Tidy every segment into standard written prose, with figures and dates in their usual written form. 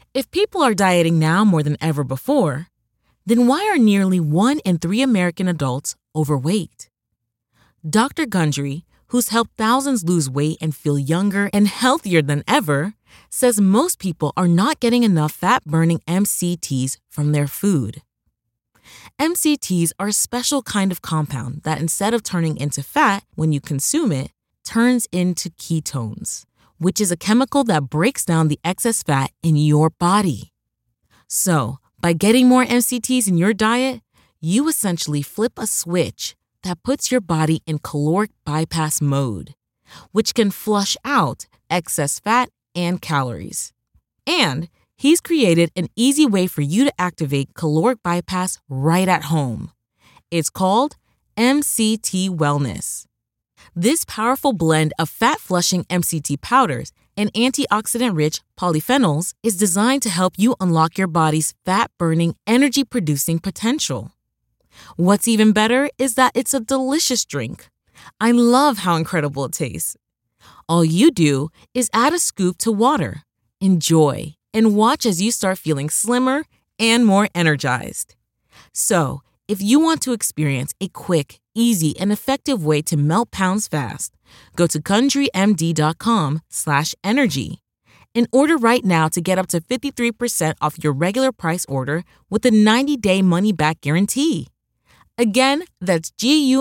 If people are dieting now more than ever before, then why are nearly 1 in 3 American adults overweight? Dr. Gundry, who's helped thousands lose weight and feel younger and healthier than ever, says most people are not getting enough fat-burning MCTs from their food. MCTs are a special kind of compound that instead of turning into fat when you consume it, turns into ketones, which is a chemical that breaks down the excess fat in your body. So, by getting more MCTs in your diet, you essentially flip a switch that puts your body in caloric bypass mode, which can flush out excess fat and calories. And he's created an easy way for you to activate caloric bypass right at home. It's called MCT Wellness. This powerful blend of fat-flushing MCT powders and antioxidant-rich polyphenols is designed to help you unlock your body's fat-burning, energy-producing potential. What's even better is that it's a delicious drink. I love how incredible it tastes. All you do is add a scoop to water, enjoy, and watch as you start feeling slimmer and more energized. So, if you want to experience a quick, easy, and effective way to melt pounds fast, go to GundryMD.com/energy and order right now to get up to 53% off your regular price order with a 90-day money-back guarantee. Again, that's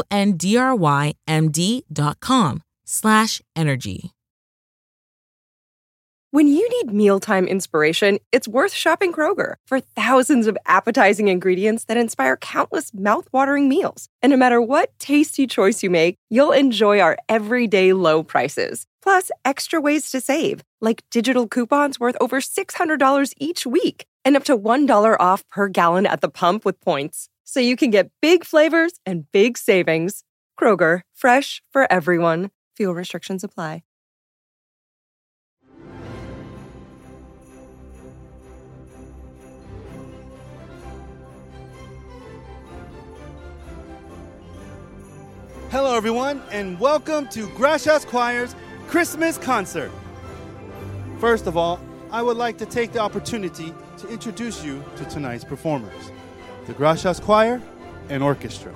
GUNDRYMD.com/energy. When you need mealtime inspiration, it's worth shopping Kroger for thousands of appetizing ingredients that inspire countless mouth-watering meals. And no matter what tasty choice you make, you'll enjoy our everyday low prices. Plus, extra ways to save, like digital coupons worth over $600 each week and up to $1 off per gallon at the pump with points. So you can get big flavors and big savings. Kroger, fresh for everyone. Fuel restrictions apply. Hello, everyone, and welcome to Gracias Choir's Christmas concert. First of all, I would like to take the opportunity to introduce you to tonight's performers, the Gracias Choir and Orchestra.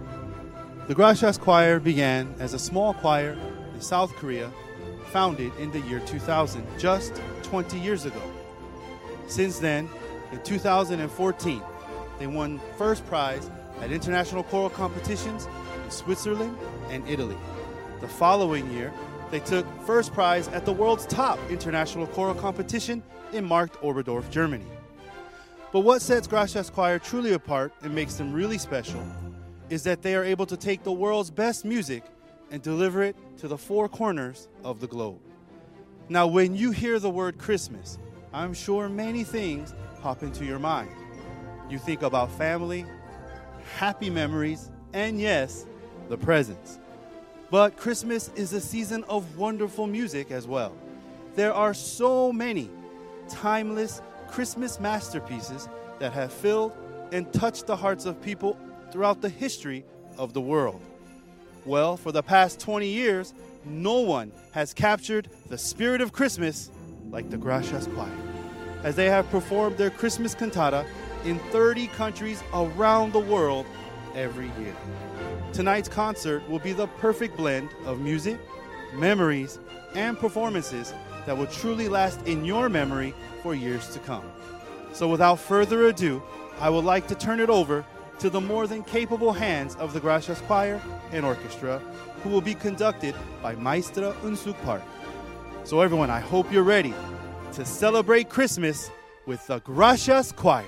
The Gracias Choir began as a small choir in South Korea, founded in the year 2000, just 20 years ago. Since then, in 2014, they won first prize at international choral competitions in Switzerland and Italy. The following year, they took first prize at the world's top international choral competition in Markt Oberdorf, Germany. But what sets Gracias Choir truly apart and makes them really special is that they are able to take the world's best music and deliver it to the four corners of the globe. Now, when you hear the word Christmas, I'm sure many things pop into your mind. You think about family, happy memories, and yes, the presents. But Christmas is a season of wonderful music as well. There are so many timeless Christmas masterpieces that have filled and touched the hearts of people throughout the history of the world. Well, for the past 20 years, no one has captured the spirit of Christmas like the Gracias Choir, as they have performed their Christmas cantata in 30 countries around the world every year. Tonight's concert will be the perfect blend of music, memories, and performances that will truly last in your memory for years to come. So without further ado, I would like to turn it over to the more than capable hands of the Gracias Choir and Orchestra, who will be conducted by Maestra Eun-Suk Park. So everyone, I hope you're ready to celebrate Christmas with the Gracias Choir.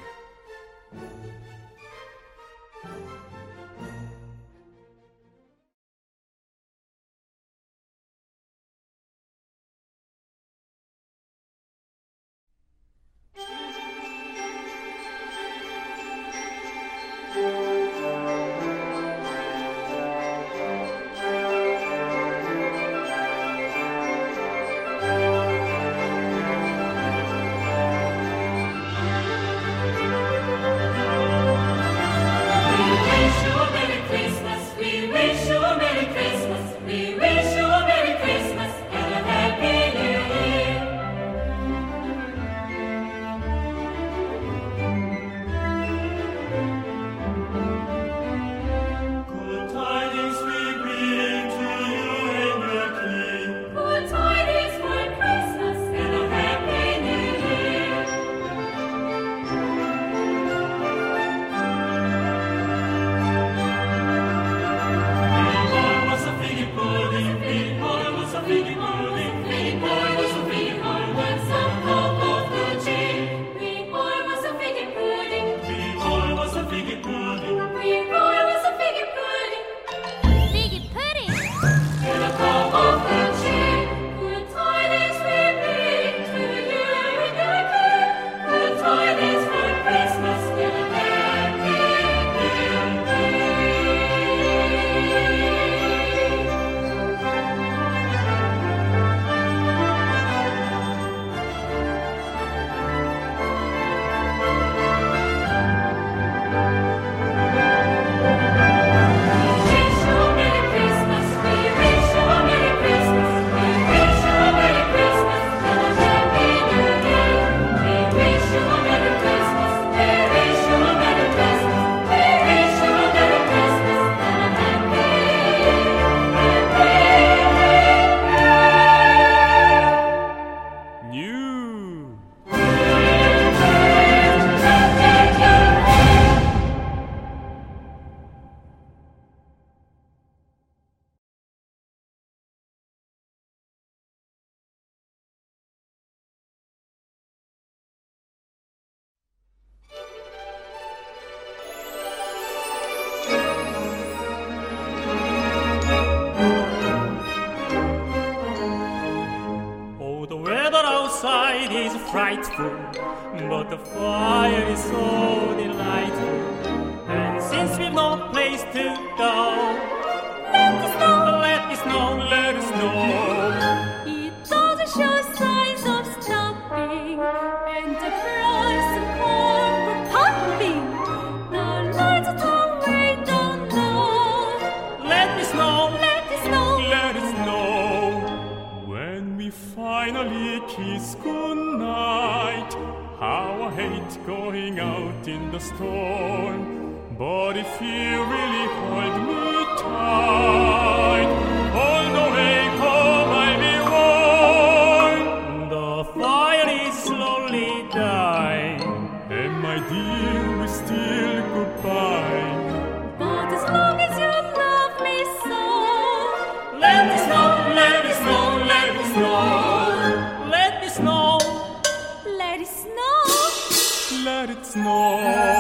frightful, but the fire is so delightful. And since we've no place to go, let us know, let us know, let us know. It doesn't show signs of stopping, and the price of corn for popping. The Lord's a tongue we don't know. Let us know, Let us know. let us know. When we finally kiss goodnight, how I hate going out in the storm. But if you really hold me tight, all the way home I'll be warm. The fire is slowly dying, and my dear, we still goodbye. But as long as you love me so, Let us know, let us know, let us know. Let us know, let us know. let it snow.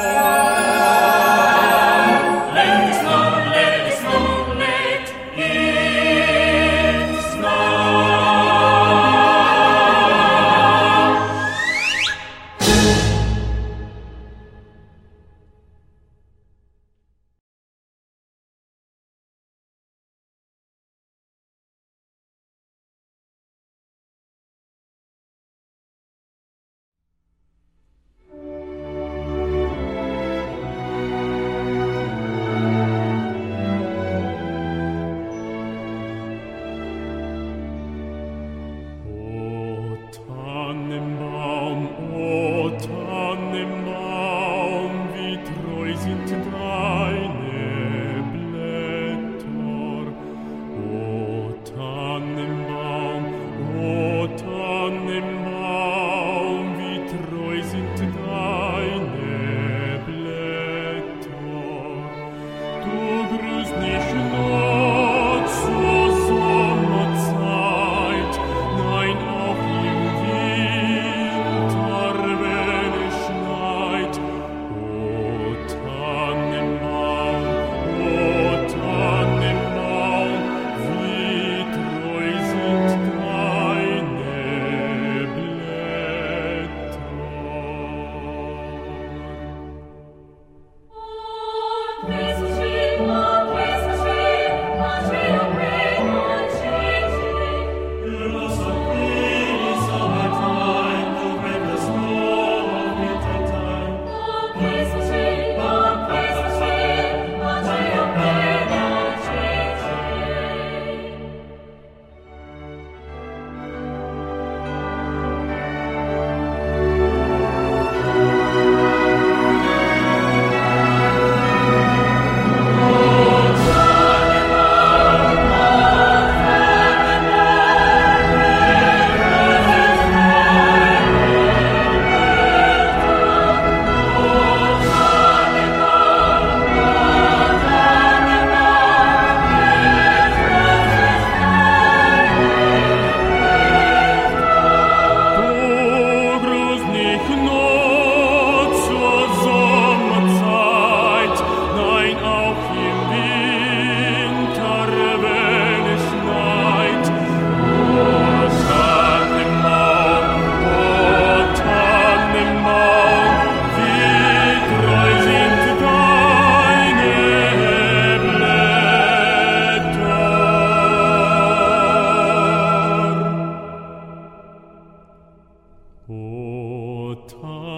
Let it snow, let it snow, let it snow. O Tannenbaum, wie treu sind deine Blätter. O Tannenbaum, wie treu sind deine Blätter. Du grüßt nicht nur zur Sommerzeit, nein, auch im Winter, wenn es schneit. O Tannenbaum, wie treu sind deine Blätter. Christmas tree, oh Christmas tree, one tree of green, one tree, tree. You must agree, summertime will bring the snow of wintertime. Oh Christmas tree, one tree of green, one tree, tree. Du grüßt nicht nur zur Sommerzeit, nein, auch im Winter, wenn es schneit. O Tannenbaum, wie treu sind deine Blätter. O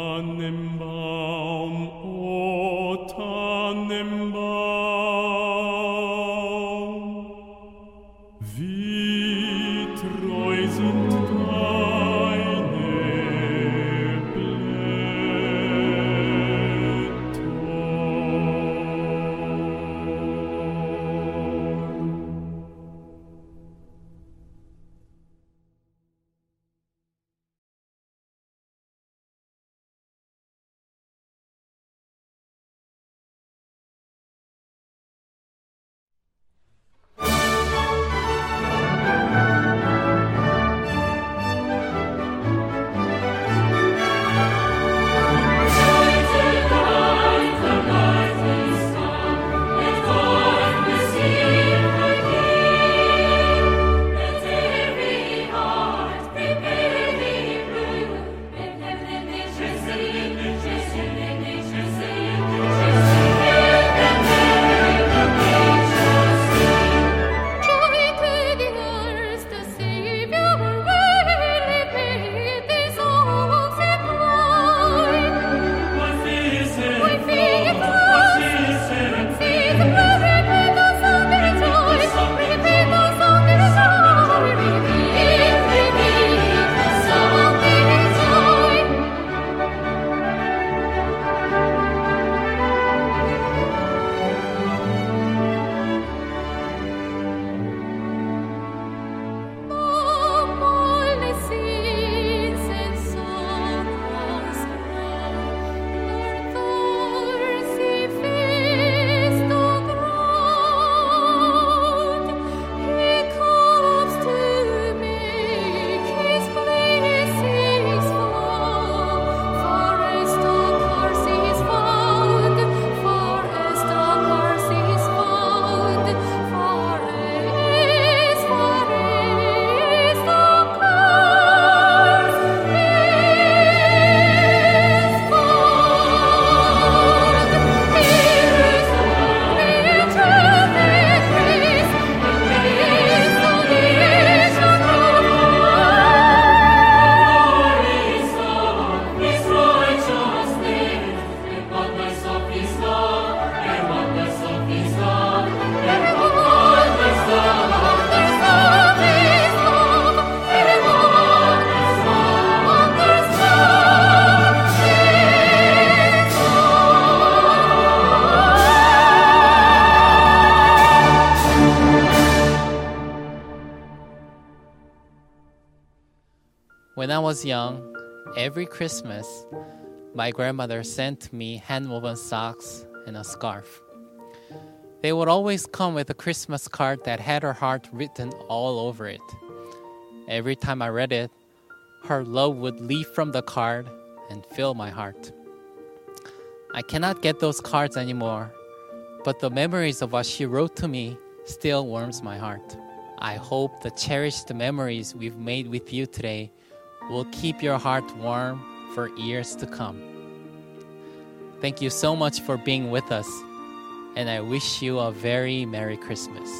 was young, every Christmas, my grandmother sent me hand-woven socks and a scarf. They would always come with a Christmas card that had her heart written all over it. Every time I read it, her love would leap from the card and fill my heart. I cannot get those cards anymore, but the memories of what she wrote to me still warms my heart. I hope the cherished memories we've made with you today will keep your heart warm for years to come. Thank you so much for being with us, and I wish you a very Merry Christmas.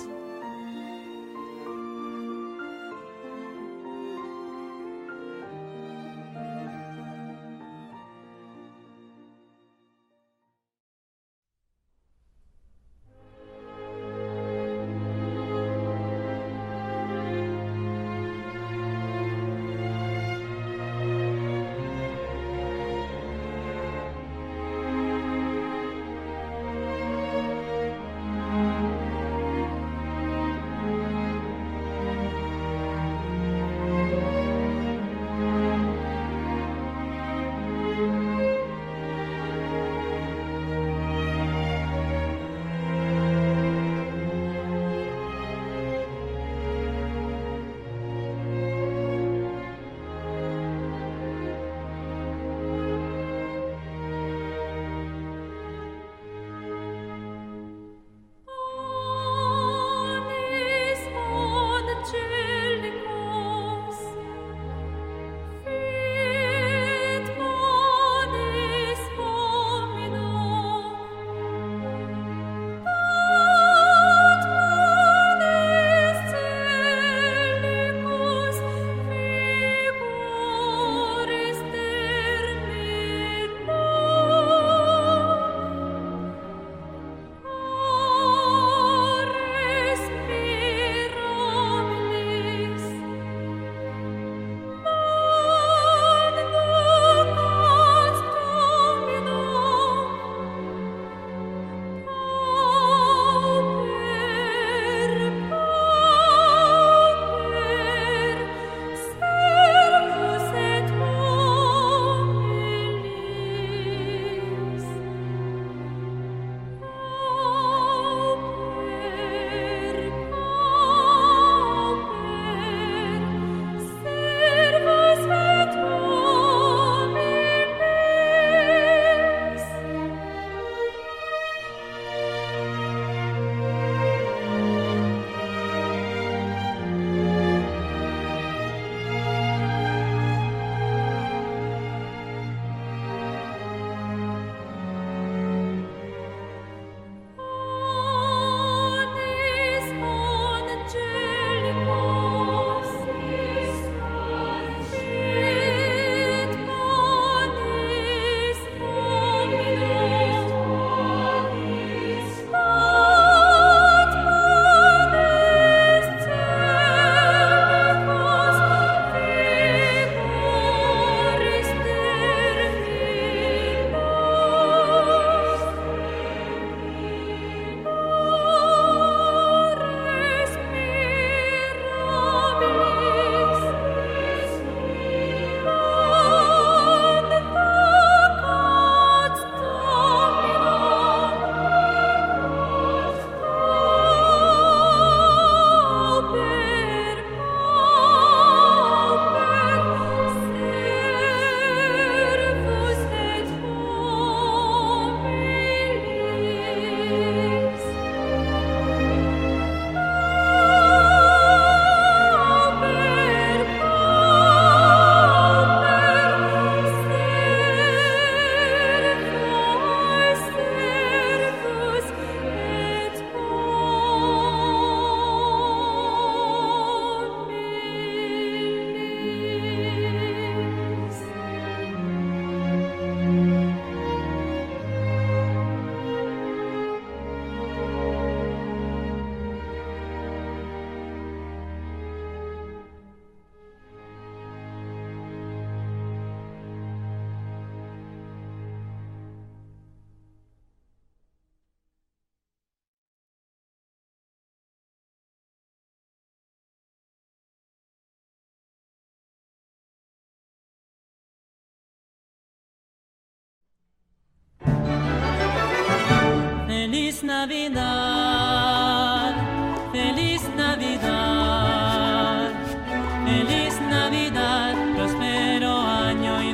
Navidad, Feliz Navidad, Feliz Navidad, próspero año y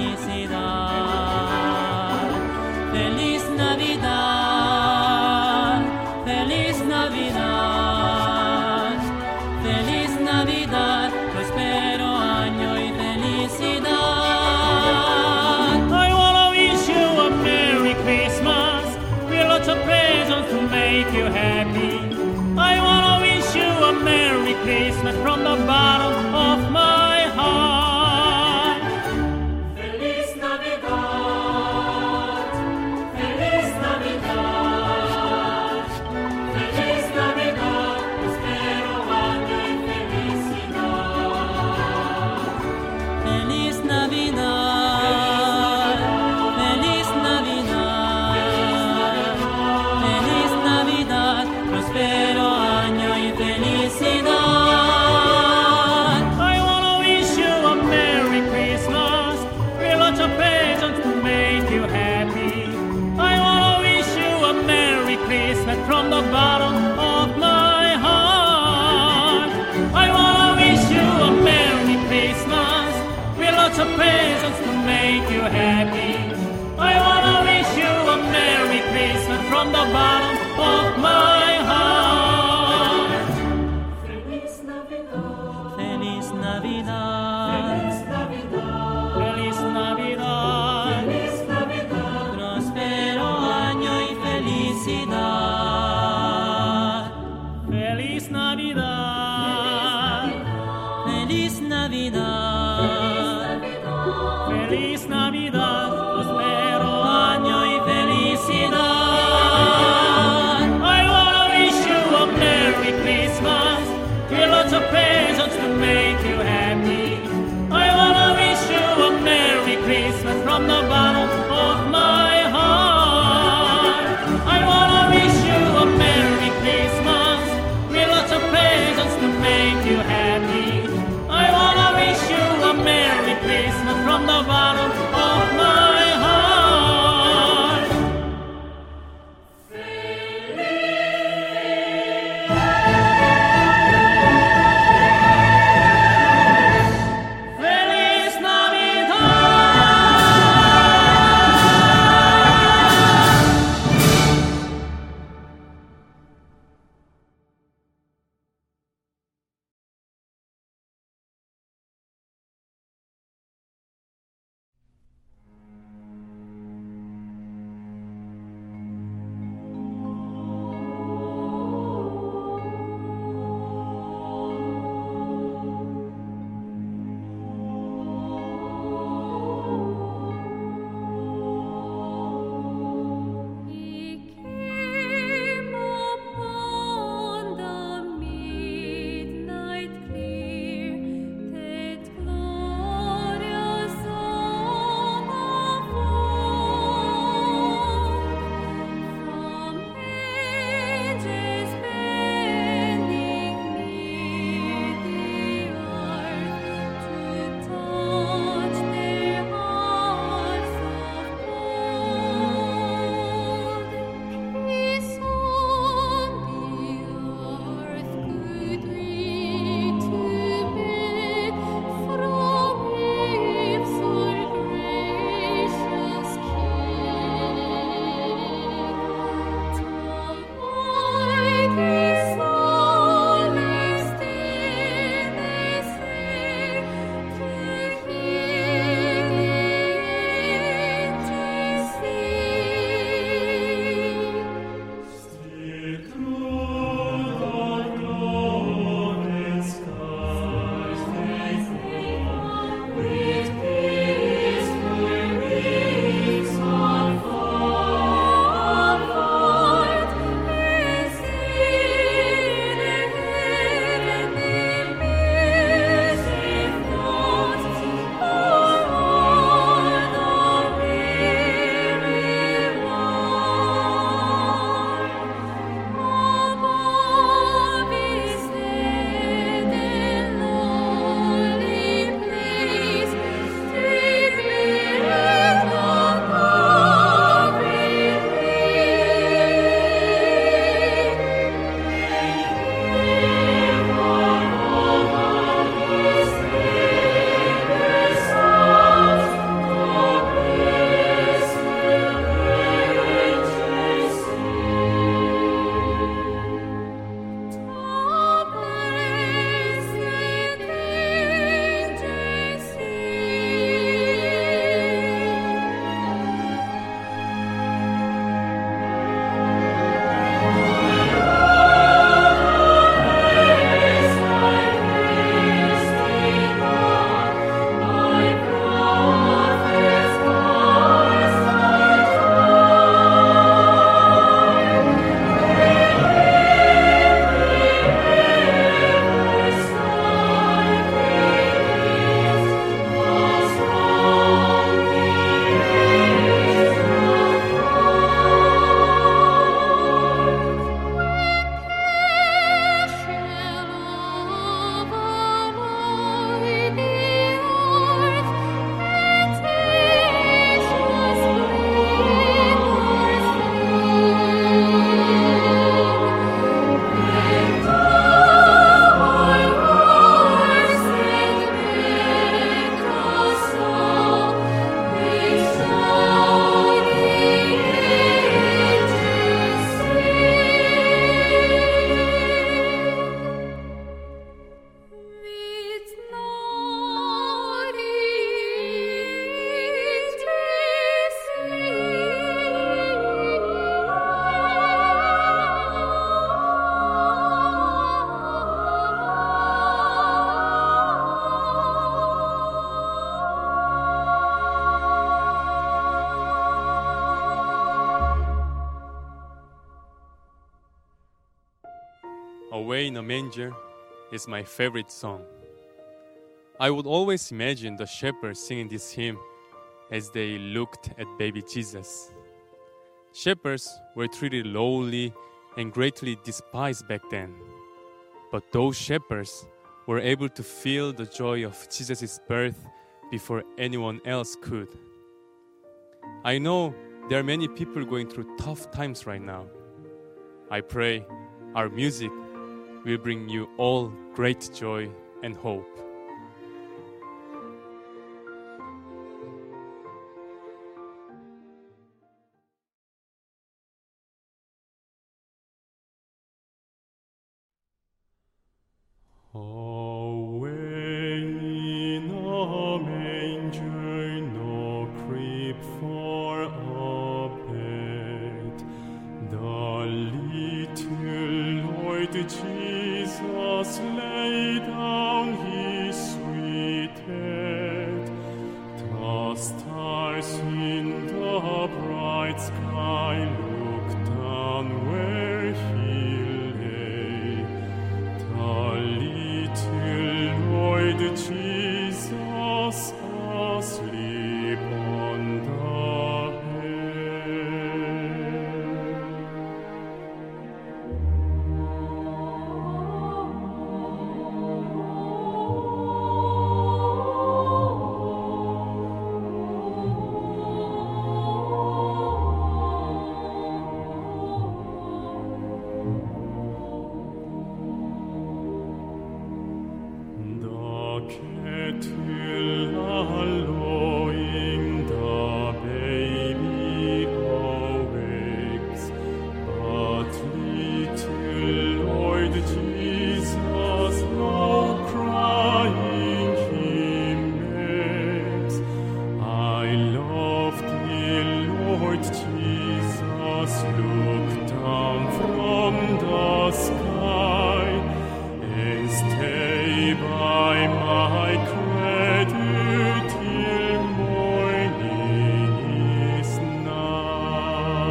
felicidad. Feliz Navidad, Feliz Navidad, Feliz Navidad, próspero año y felicidad. I wanna wish you a Merry Christmas with lots of presents to make you happy. I wanna wish you a Merry Christmas from the bottom of my heart. Feliz Navidad, Feliz Navidad, Feliz Navidad, prospero año y felicidad. Feliz Navidad, Feliz Navidad, Feliz Navidad, próspero año y felicidad. I wanna wish you a Merry Christmas with lots of presents to make you happy. I wanna wish you a Merry Christmas from the bottom of my heart. I wanna wish you a Merry Christmas with lots of presents to make you happy. I wanna wish you a Merry Christmas from the bottom of my heart. Feliz Navidad, Feliz Navidad, Feliz Navidad. Feliz Navidad, próspero año y felicidad. Feliz Navidad. Feliz Navidad, Feliz Navidad. próspero año y felicidad. I wanna wish you a Merry Christmas with lots of presents to make you happy. I wanna wish you a Merry Christmas from the bottom of my heart. I wanna wish you a Merry Christmas with lots of presents to make you happy. I wanna wish you a Merry Christmas from the bottom of my heart. Feliz Navidad. Away in a Manger is my favorite song. I would always imagine the shepherds singing this hymn as they looked at baby Jesus. Shepherds were treated lowly and greatly despised back then. But those shepherds were able to feel the joy of Jesus' birth before anyone else could. I know there are many people going through tough times right now. I pray our music will bring you all great joy and hope. Away in a manger, no crib for a bed, the little Lord Jesus lay down his sweet head. The stars in the bright sky looked down where he lay. The little Lord Jesus asleep on the hay. The kettle a-lowing, the baby awakes, but little Lord Jesus no crying he makes. I love thee, Lord Jesus, look down from the sky and stay by my cradle till morning is nigh.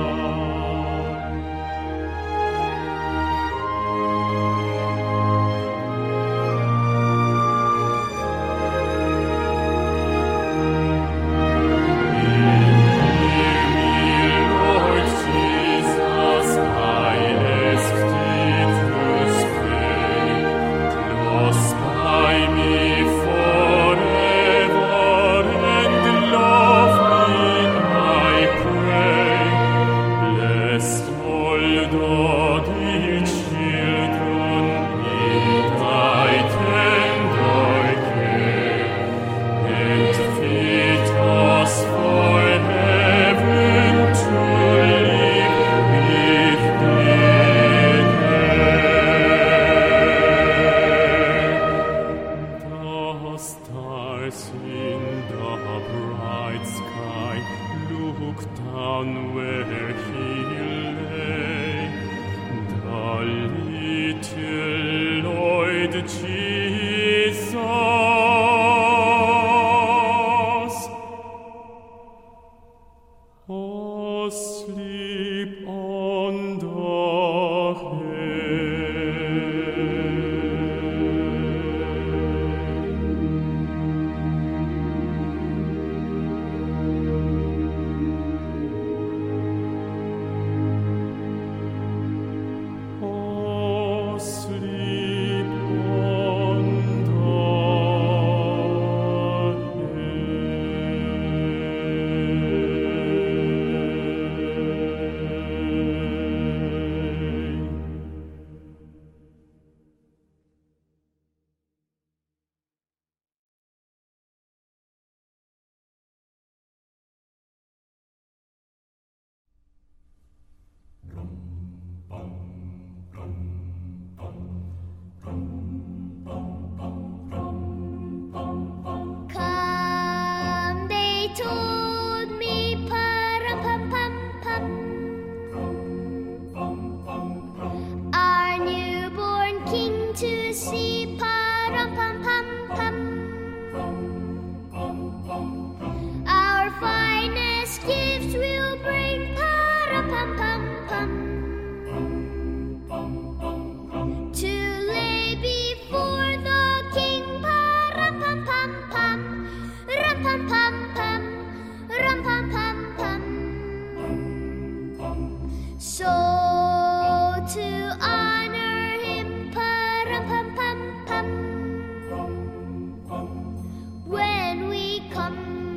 Lord Jesus, I ask thee to stay close by me forever and love me, I pray. Bless all the dear children in thy tender care, and fit us for heaven to live with thee there. The stars in the bright sky look down where he lay. The little Lord Jesus asleep on the hay. Asleep on the hay. So to honor him, pa-rum-pum-pum-pum, when we come,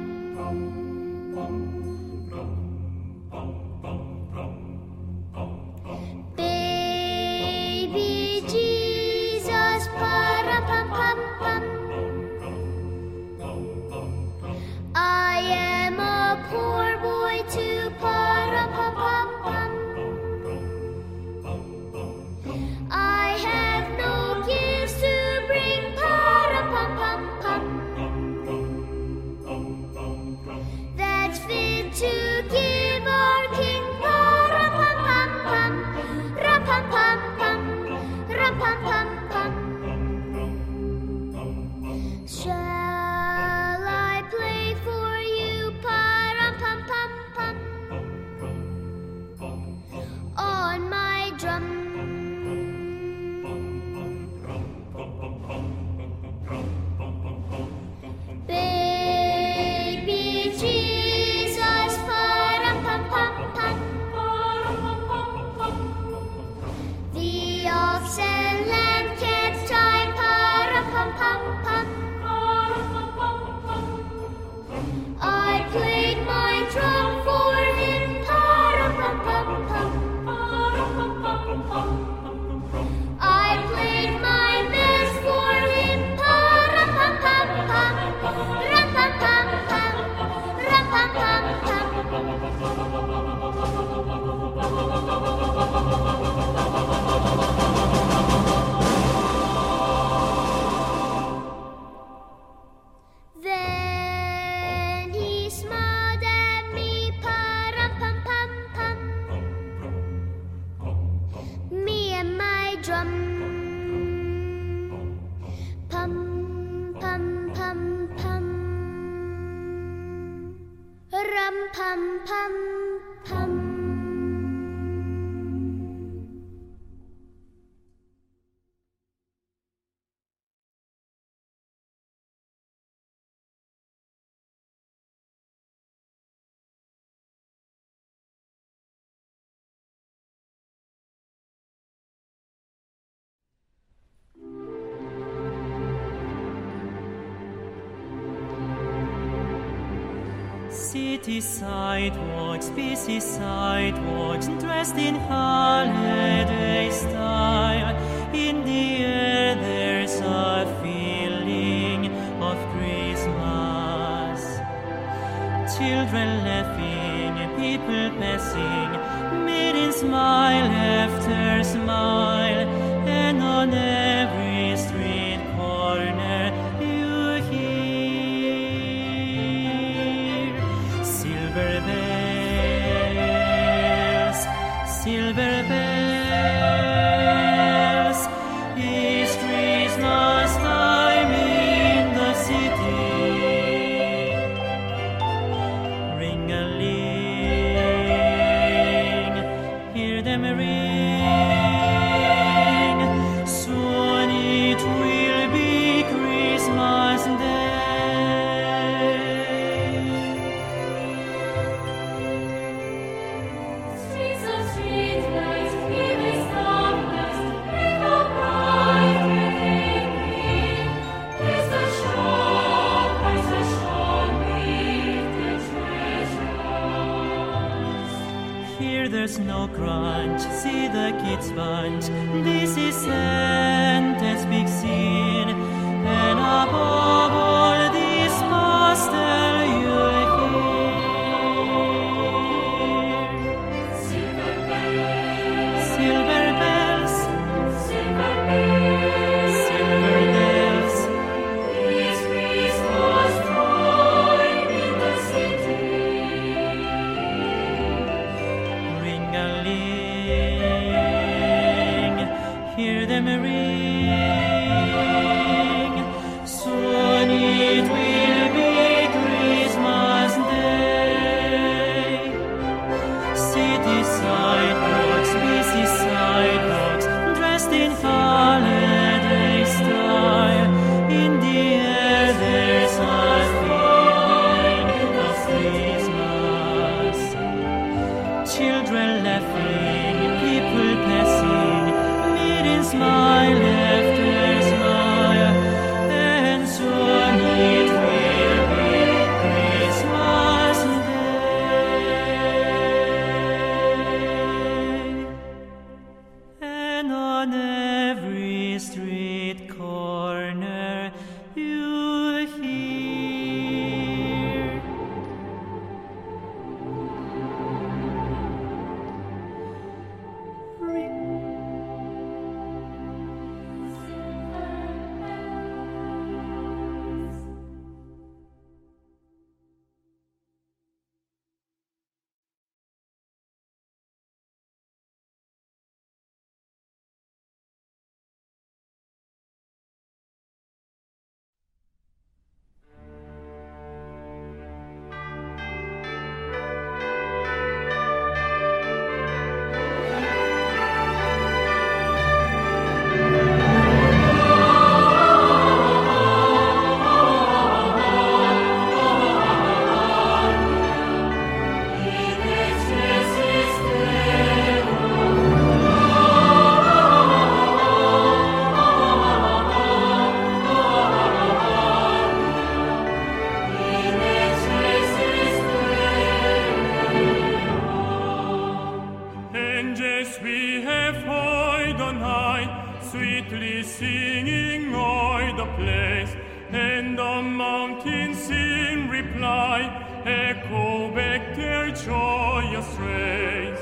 baby Jesus, pa-rum-pum-pum-pum, I am a poor boy too, pa-rum-pum-pum-pum. I have no gifts to bring, pa-rum-pum-pum-pum, that's fit to give our King, pa-rum-pum-pum-pum, rum-pum-pum-pum, rum-pum-pum-pum. Shall I play for you, pa-rum-pum-pum-pum, on my drum? Baby Jesus, pa-rum-pum-pum-pum, the ox and lamb can't tie, pa-rum-pum-pum-pum. I played my drum for him, pa-rum-pum-pum-pum. I played my best for him, pa-rum-pum-pum-pum, rum-pum-pum-pum, rum-pum-pum-pum. Then he smiled at me, pa-rum-pum-pum-pum, me and my drum, pum-pum-pum-pum, rum-pum-pum-pum. City sidewalks, busy sidewalks, dressed in holiday style. In the air there's a feeling of Christmas. Children laughing, people passing, maidens smile after smile, and on every street corner you hear silver bells, silver bells. It's Christmas time in the city. Ring-a-ling, hear them ring. Soon it will be Christmas Day. Streets of street lights, feelings darkness, ring of bright within me. Is the shop with the treasures? Here there's no crunch, see the kids bunch. This is Santa's big scene, and above all this pastel you'll hear Silver bells, silver bells, silver bells, silver bells. it's Christmas time in the city. Ring-a-ling, hear them ring. Soon it will be Christmas Day. City sidewalks, busy sidewalks, dressed in holiday style. In the air there's a feeling of Christmas. Children laughing, smile after smile, and soon it will be Christmas Day. And on every street corner you hear Angels we have heard on high, sweetly singing o'er the place, and the mountains in reply echo back their joyous strains.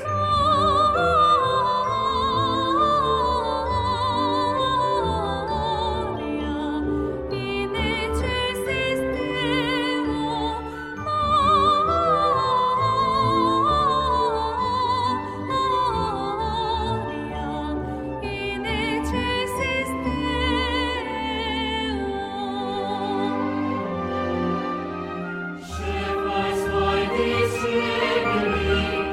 Shepherds find this jubilee,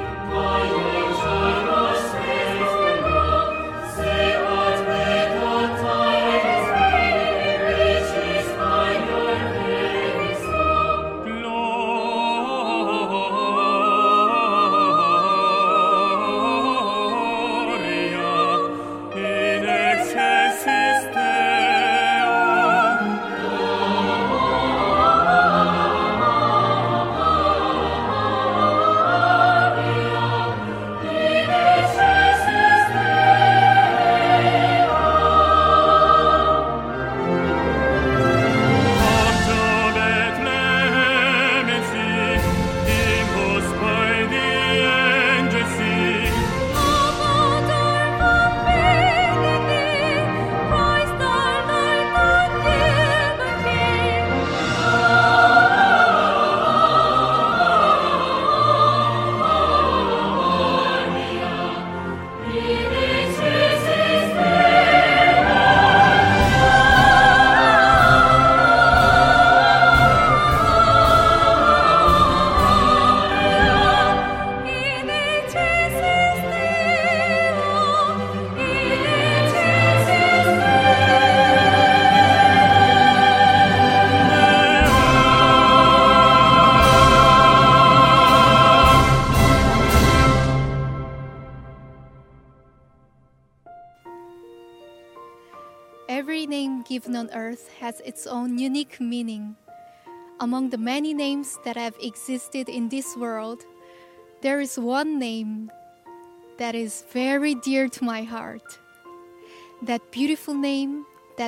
Every name given on earth has its own unique meaning. Among the many names that have existed in this world, there is one name that is very dear to my heart. That beautiful name,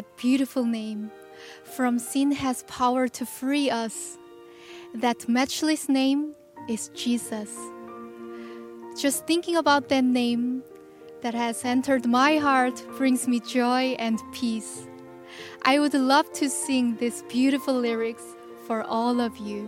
from sin has power to free us. That matchless name is Jesus. Just thinking about that name that has entered my heart brings me joy and peace. I would love to sing these beautiful lyrics for all of you.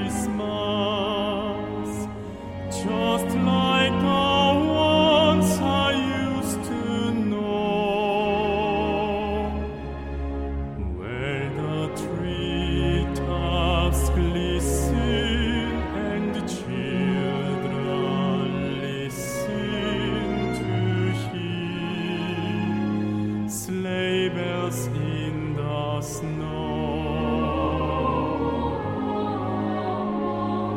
Christmas, just like the ones I used to know, where the treetops glisten and the children listen to hear sleigh bells in the snow.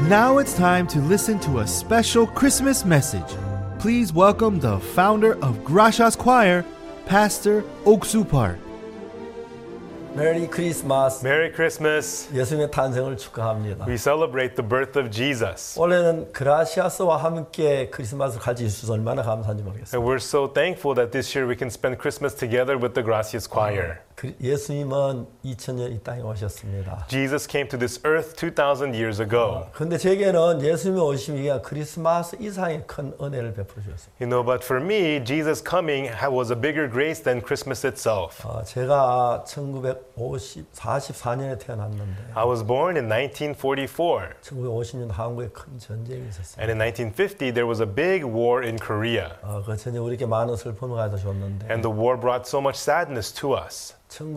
Now it's time to listen to a special Christmas message. Please welcome the founder of Gracias Choir, Pastor Oksu Park. 메리 크리스마스. Merry Christmas. 예수님의 탄생을 축하합니다. We celebrate the birth of Jesus. 올해는 그라시아스와 함께 크리스마스를 가질 수 있어서 얼마나 감사한지 모르겠어요. And we're so thankful that this year we can spend Christmas together with the Gracias Choir. 예수님은 2000년 이 땅에 오셨습니다. Jesus came to this earth 2,000 years ago. 그런데 제게는 예수님이 오심이 크리스마스 이상의 큰 은혜를 베풀어 주셨어요. You know, but for me, Jesus coming was a bigger grace than Christmas itself. 제가 1944년에 태어났는데 I was born in 1944. 1950년 한국에 큰 전쟁이 있었어요. And in 1950, there was a big war in Korea. 그 전쟁 우리에게 많은 슬픔을 가져다 줬는데 And the war brought so much sadness to us.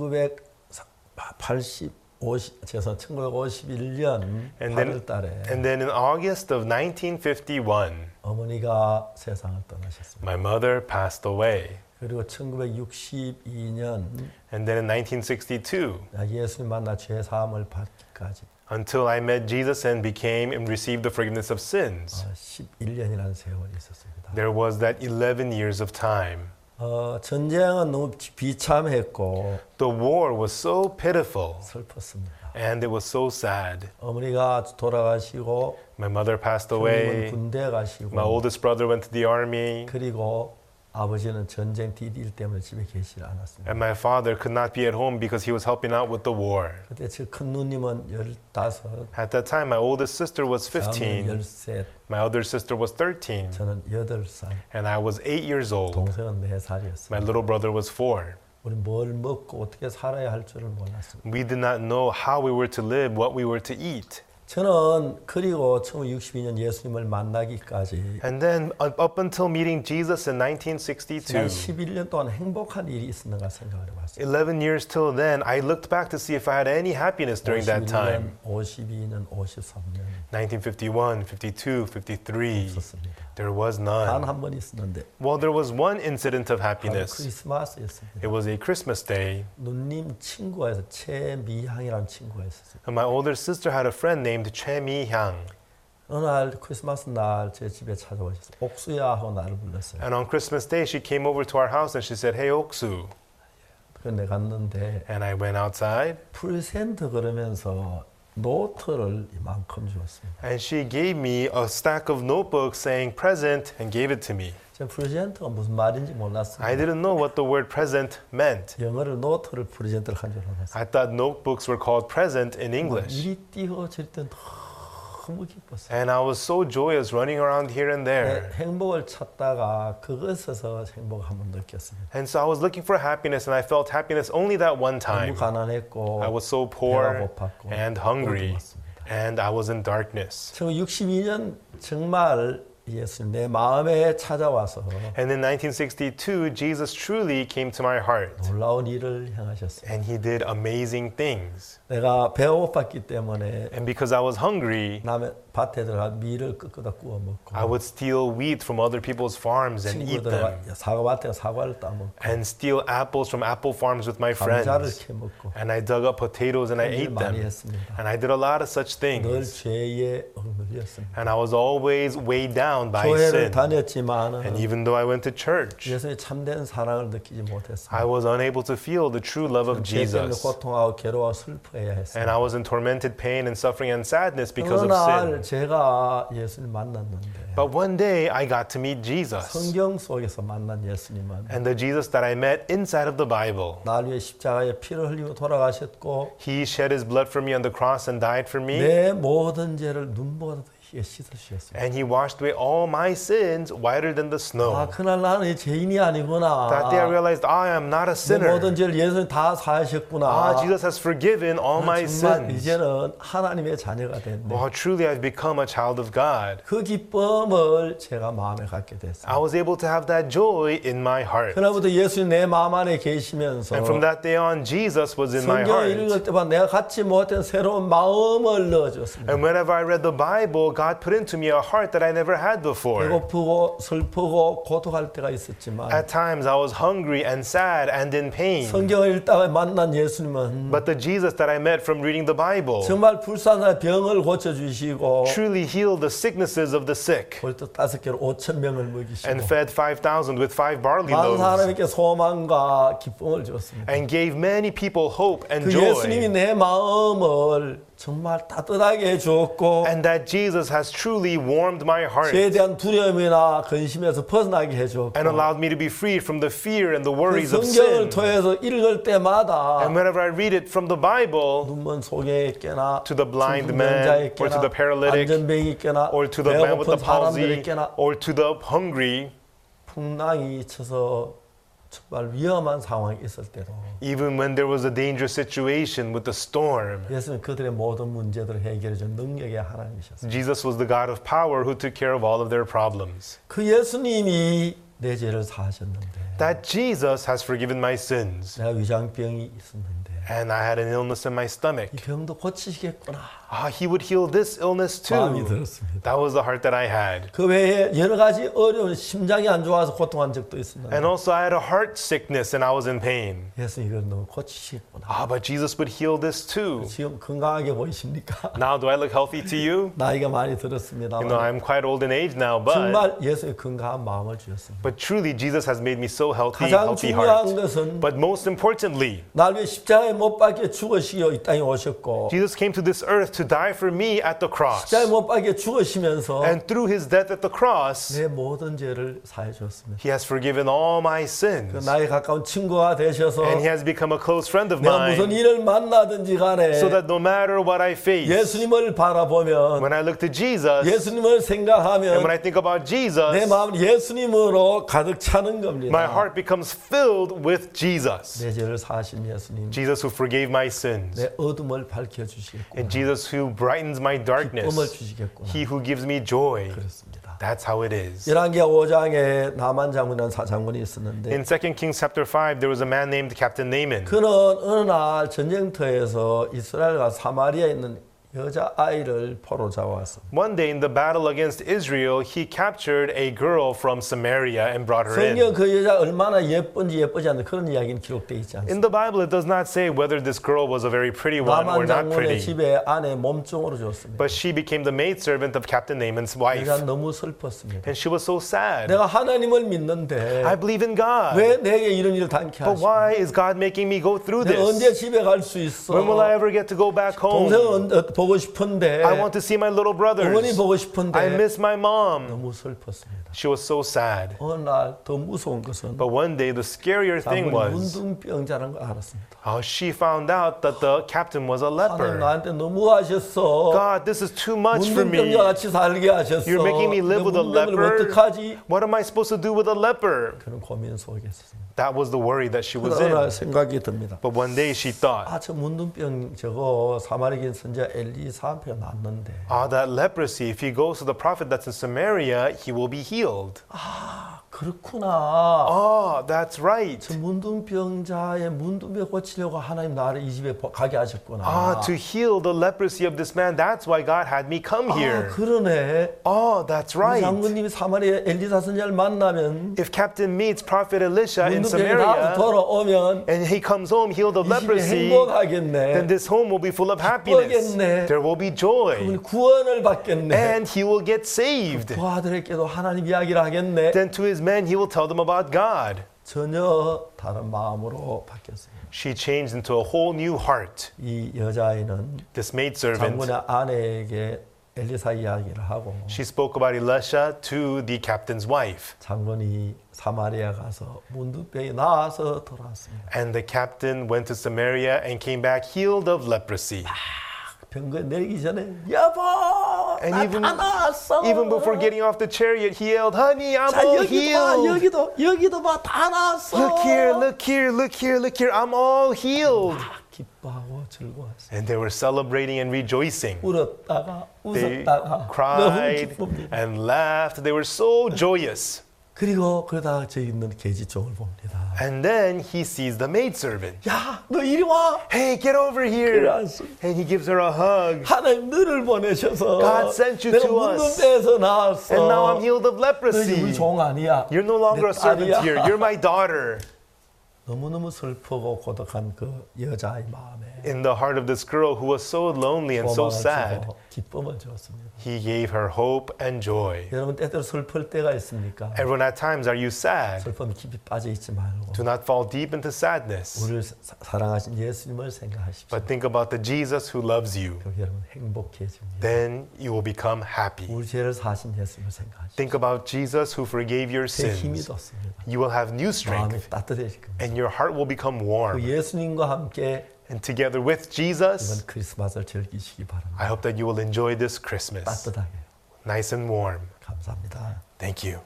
1951년 8월 달에 And then in August of 1951, 어머니가 세상을 떠나셨습니다. my mother passed away. 그리고 1962년 And then in 1962, 예수님 만나 죄 사함을 받기까지 until I met Jesus and received the forgiveness of sins, 11년이라는 세월이 있었습니다. there was that 11 years of time. 전쟁은 너무 비참했고 The war was so pitiful 슬펐습니다. and it was so sad. 어머니가 돌아가시고 My mother passed 형님은 away. 군대 가시고 My oldest brother went to the army. 그리고 아버지는 전쟁 딜 때문에 집에 계시지 않았습니다. And my father could not be at home because he was helping out with the war. 그때 제 큰 누님은 15, At that time, my oldest sister was 저는 15. 13, My other sister was 13. 저는 8살, And I was 8 years old. 동생은 4살이었어요. My little brother was 4. 우리 뭘 먹고 어떻게 살아야 할 줄을 몰랐습니다. We did not know how we were to live, what we were to eat. 저는 그리고 1962년 예수님을 만나기까지 And then up until meeting Jesus in 지난 1962, 11년 동안 행복한 일이 있었는가 생각을 해봤어요. 11 years till then, I looked back to see if I had any happiness during that time. 52년, 53년 1951, 52, 53, 없었습니다. there was 단 none. 한 번 있었는데 Well, there was one incident of 바로 happiness. 크리스마스였습니다. It was a Christmas day. 누님 친구가 있어요. 최미향이라는 친구가 있었어요. And my older sister had a friend named Choi Mi-hyang. 어느 날 크리스마스 날 제 집에 찾아오셨어요. 옥수야 하고 나를 불렀어요. And on Christmas Day, she came over to our house and she said, "Hey, Oksu." 그래서 내가 갔는데 And I went outside 프레젠트 그러면서 노트를 이만큼 주었습니다. and she gave me a stack of notebooks saying present and gave it to me. 제가 프레젠트가 무슨 말인지 I 몰랐습니다. didn't know what the word present meant. 영어를 노트를 프레젠트를 한 줄 알았어요. I thought notebooks were called present in English. 이리 뛰어질 때 너무 기뻤어요. And I was so joyous running around here and there. 행복을 찾다가 그것에서 행복을 한번 느꼈습니다. And so I was looking for happiness and I felt happiness only that one 너무 time. 가난했고 I was so 배가 poor 고팠고 and hungry 어두웠습니다. and I was in darkness. 1962년 정말 예수님 내 마음에 찾아와서 And in 1962, Jesus truly came to my heart 놀라운 일을 행하셨어요. and he did amazing things. 내가 배고팠기 때문에 And because I was hungry, 남의 밭에 들어가 밀을 끄끄다 구워 먹고 I would steal wheat from other people's farms and eat 친구들과 them 사과밭에 사과를 따먹고 and steal apples from apple farms with my 감자를 friends. 캐먹고 And I dug up potatoes and I 그런 일 ate 많이 them. 했습니다. And I did a lot of such 늘 things. 죄에 억눌렸습니다. And I was always weighed down by 교회를 sin. 다녔지만 And even though I went to church, 예수님의 참된 사랑을 느끼지 못했습니다. I was unable to feel the true love of 죄 때문에 Jesus. 고통하고 괴로워 슬퍼해야 And 했습니다. I was in tormented pain and suffering and sadness because 어느 of 날 sin. 제가 예수님 만났는데 But one day I got to meet Jesus. 성경 속에서 만난 예수님은 And the Jesus that I met inside of the Bible. 날 위해 십자가에 피를 흘리고 돌아가셨고 He shed his blood for me on the cross and died for me. 내 모든 죄를 눈보다 더 희게 씻으셨습니다. And he washed away all my sins whiter than the 아, snow. 그날 나는 죄인이 아니구나. That day I realized I am not a 내 모든 sinner. 죄를 예수님 다 사하셨구나. Jesus has forgiven all my 정말 sins. 이제는 하나님의 자녀가 됐네. Wow, truly I've become a child of God. 그 기쁨을 제가 마음에 갖게 됐어요. I was able to have that joy in my heart. 그날부터 예수님 내 마음 안에 계시면서 And from that day on, Jesus was in my 성경을 heart. 읽을 때마다 내가 갖지 못한 새로운 마음을 넣어줬습니다. And whenever I read the Bible, God put into me a heart that I never had before. 배고프고 슬프고 고통할 때가 있었지만 At times I was hungry and sad and in pain. 성경을 읽다가 만난 예수님은 But the Jesus that I met from reading the Bible 정말 불쌍한 병을 고쳐주시고 truly healed the sicknesses of the sick 벌떡 5개로 5,000명을 먹이시고 and fed 5,000 with 5 barley 많은 loaves 사람에게 소망과 기쁨을 주었습니다. and gave many people hope and 그 예수님이 joy. 내 마음을 정말 따뜻하게 해주었고 And that Jesus has truly warmed my heart 죄에 대한 두려움이나 근심에서 벗어나게 해주었고 and allowed me to be freed from the fear and the 그 worries of 성경을 sin. 통해서 읽을 때마다 And whenever I read it from the Bible, 눈먼 소경에게나 to the blind man, or to the paralytic, 안전병에게나 or to the man with the 배고픈 palsy, 사람들에게나 or to the hungry, 풍랑이 쳐서 정말 위험한 상황이 있을 때도 even when there was a dangerous situation with the storm, 예수는 그들의 모든 문제들을 해결해 준 능력의 하나님이셨어요. Jesus was the God of power who took care of all of their problems. 그 예수님이 내 죄를 사하셨는데 That Jesus has forgiven my sins, 내가 위장병이 있었는데 and I had an illness in my stomach. 이 병도 고치시겠구나. He would heal this illness 마음이 too. 들었습니다. That was the heart that I had. 그 외에 여러 가지 어려운 심장이 안 좋아서 고통한 적도 있었는데 And also I had a heart sickness and I was in pain. 예수 이걸 너무 고치시겠구나. But Jesus would heal this too. 지금 건강하게 보이십니까? Now do I look healthy to you? 나이가 많이 들었습니다. You know, I'm quite old in age now, but 정말 예수의 건강한 마음을 주셨습니다. truly Jesus has made me so healthy 가장 heart. 중요한 것은 But most importantly, 날 위해 십자가에 못 박혀 죽으시어 이 땅에 오셨고 Jesus came to this earth to die for me at the cross. 십자가에 못 박혀 죽으시면서 And through his death at the cross, 내 모든 죄를 사해 주었습니다. he has forgiven all my 그 sins. 나의 가까운 친구가 되셔서 And he has become a close friend of 내가 무슨 mine, 일을 만나든지 간에 so that no matter what I face, 예수님을 바라보면 when I look to Jesus, 예수님을 and 생각하면 when I think about 내 Jesus, 마음은 예수님으로 가득 차는 겁니다. my heart becomes filled with Jesus. 내 죄를 사하신 예수님, Jesus who forgave my sins. 내 어둠을 밝혀주시겠구나. And Jesus who brightens my 기쁨을 darkness. 주시겠구나. He who gives me joy. 그렇습니다. That's how it is. 열왕기하 5장에 나만 장군이라는 사장군이 있었는데 In 2 Kings chapter 5, there was a man named Captain Naaman. 그는 어느 날 전쟁터에서 이스라엘과 사마리아에 있는 여자 아이를 포로 잡아왔습니다. One day in the battle against Israel, he captured a girl from Samaria and brought her 성경 in. 그 여자 얼마나 예쁜지 예쁘지 않는 그런 이야기는 기록되어 있지 않습니다. In the Bible, it does not say whether this girl was a very pretty one or 나만 not 장군의 pretty. 집에 아내 몸종으로 줬습니다. But she became the maidservant of Captain Naaman's wife. 여자 너무 슬펐습니다. And she was so sad. 내가 하나님을 믿는데 I believe in God. 왜 내게 이런 일을 당케 But 하시고 why is God making me go through 내가 this? 언제 집에 갈 수 있어? When will I ever get to go back home? 동생은 보고 싶은데 I want to see my little 어머니 brothers. 보고 I 싶은데 miss my mom. 너무 슬펐습니다. She was so sad. 어느 날 더 무서운 것은 But one day, the scarier thing 장군이 was, 문둥병자라는 걸 알았습니다. she found out that the captain was a 하나님 leper. 나한테 너무 하셨어. God, this is too much for me. 문둥병자 같이 살게 하셨어. You're making me live with a 문둥병을 leper. 어떡하지? What am I supposed to do with a leper? 그런 고민 속에 있었습니다. That was the worry that she was 어느 날 in. 생각이 듭니다. But one day she thought, 저 문둥병 저거 사마리아 선지자 엘리사한테 났는데 that leprosy, if he goes to the prophet that's in Samaria, he will be healed. 그렇구나. That's right. 저 문둥병자의 문둥병 고치려고 하나님 나를 이 집에 가게 하셨구나. To heal the leprosy of this man, that's why God had me come here. 그러네. That's 우리 right. 장군님이 사마리아 엘리사 선지자를 만나면 If Captain meets Prophet Elisha in 문둥병이 나한테 Samaria, 돌아오면 and he comes home healed of 이 집이 leprosy, 행복하겠네. then this home will be full of happiness. 기쁘겠네. There will be joy. 그분이 구원을 받겠네. And he will get saved. 부하들에게도 하나님 이야기를 하겠네. Then to his men, he will tell them about God. 전혀 다른 마음으로 바뀌었어요. She changed into a whole new heart. 이 여자아이는 This maidservant, 장군의 아내에게 엘리사 이야기를 하고 she spoke about Elisha to the captain's wife. 장군이 사마리아 가서 문둥병이 나아서 돌아왔습니다. And the captain went to Samaria and came back healed of leprosy. 병거에 내리기 전에 여보 And 나 다 나았어. even before getting off the chariot, he yelled, honey, I'm 자, all 여기도 봐, healed. 여기도 봐, 다 나았어. Look here, look here, look here, look here. I'm all healed. 기뻐하고 즐거웠어요. And they were celebrating and rejoicing. 울었다가 They 웃었다가 너무 cried 기쁩니다. and laughed. They were so joyous. 그리고 그러다 저기 있는 계집종을 봅니다. And then he sees the maidservant. 야, 너 이리 와. Hey, get over here. 그래서 And he gives her a hug. 하나님 너를 보내셔서 God sent you 내가 to 묻는 us. 데에서 나왔어. And now I'm healed of 너희 leprosy. 우리 종 아니야. You're no longer a 내 servant 딸이야. here. You're my daughter. 너무너무 슬프고 고독한 그 여자의 마음에 In the heart of this girl who was so lonely and so 소망을 sad, 주고 기쁨을 주었습니다. he gave her hope and joy. 여러분 때때로 슬플 때가 있습니까? Everyone, at times, are you sad? 슬픔에 깊이 빠져 있지 말고 Do not fall deep into sadness, 우리를 사랑하신 예수님을 생각하십시오. but think about the Jesus who loves you. 그럼 여러분 행복해집니다. Then you will become happy. 우리 죄를 사신 예수님을 생각하십시오. Think about Jesus who forgave your 새 힘이 sins. 돋습니다. You will have new 마음이 strength, 따뜻해질 겁니다. and your heart will become 그 warm. 예수님과 함께 And together with Jesus, 이번 크리스마스를 즐기시기 바랍니다. I hope that you will enjoy this Christmas. 따뜻하게 Nice and warm. 감사합니다. Thank you.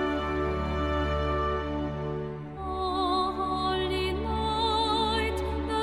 Holy night, the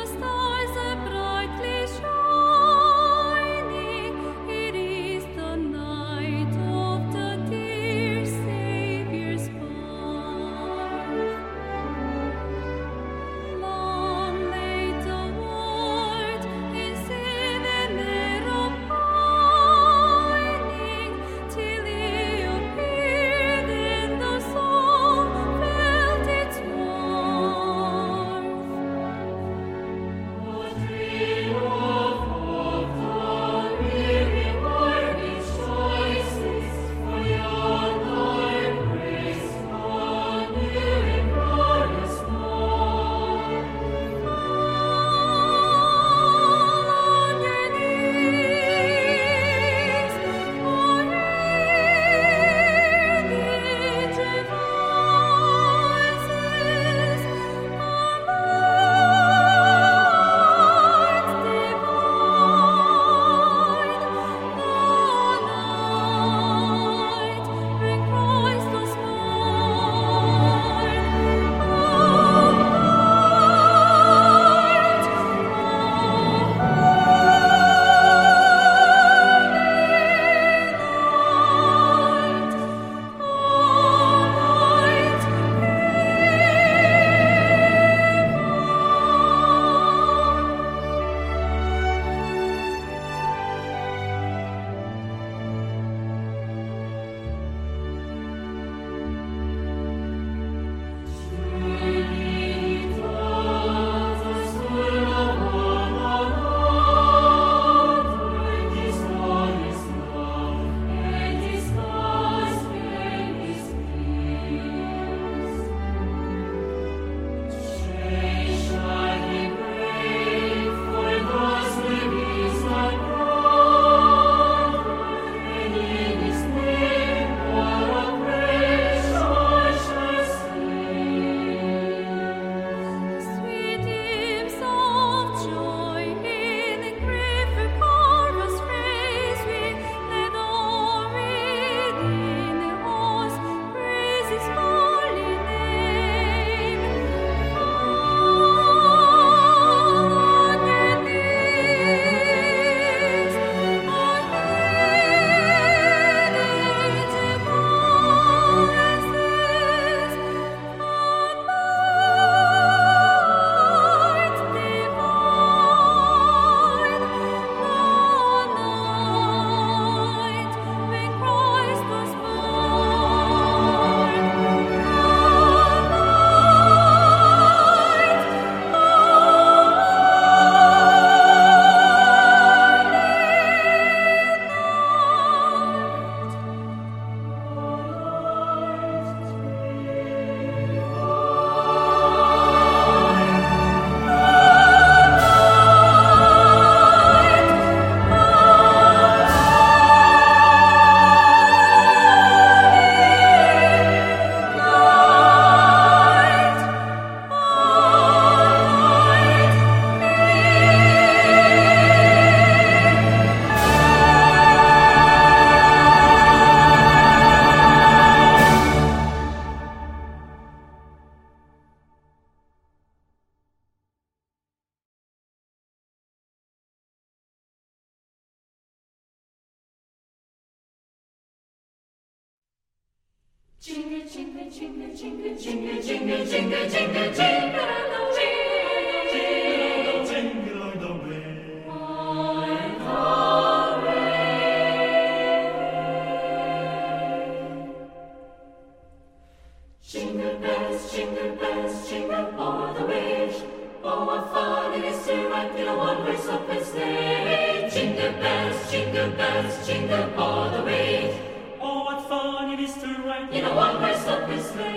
Jingle, jingle, jingle, jingle, jingle, jingle, jingle, jingle, jingle all the way. Jingle all the way. Jingle bells, jingle all the way. Oh, what fun it is to ride in a one-horse open sleigh. Jingle bells, jingle all the way. Oh, what fun it is to ride in a one-horse open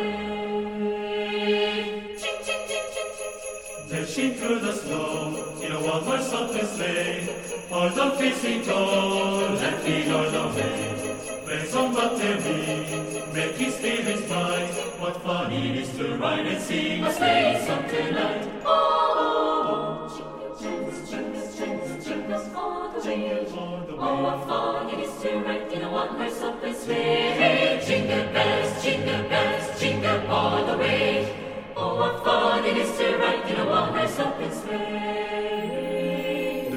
sleigh. Ching, ching, ching, ching, ching, ching, ching. Dashing through the snow in a one-horse open sleigh. All the facing toes and feet all the way. Play some battery, making spirits bright. What fun it is to ride and sing a sleigh song tonight. Oh, jingles all the way. Oh, what fun it is to ride in a one-horse open sleigh. Jingle bells, jingle all the way. Oh, what fun it is to ride in a one-horse open sleigh.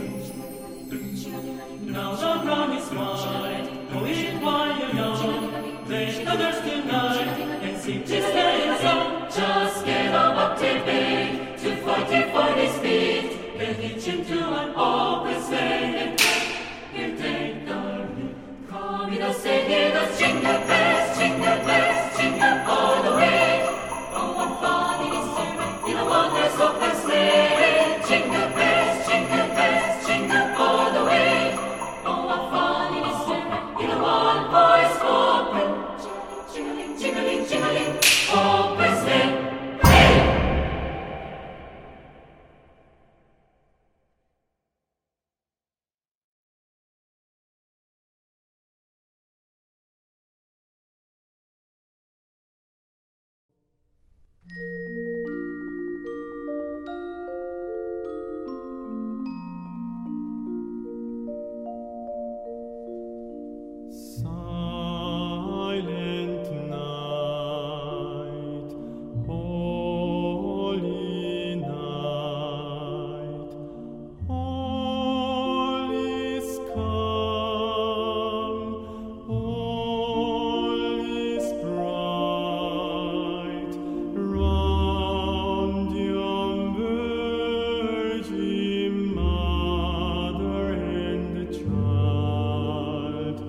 Now the run is wide, go it while you're young. Play the girls tonight and sing this sleigh song. Just get a bobtail bay, 240 speed. Then hitch into an open sleigh and he'll take the lead. Come with us and hear us jingle bells, jingle all the way. Oh, what fun it is to ride in a one-horse open sleigh. Jingle bells, jingle all the way. Oh, what fun it is to ride in a one-horse open, jingling, open sleigh. Silent night, holy night, all is calm, all is bright, round your Virgin Mother and the Child.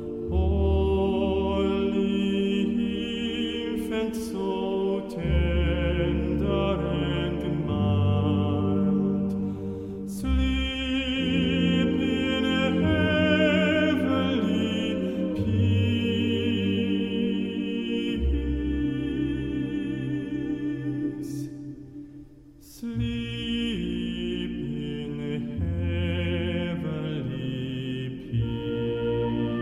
Holy infant, so tender and mild, sleep in heavenly peace. Sleep in heavenly peace.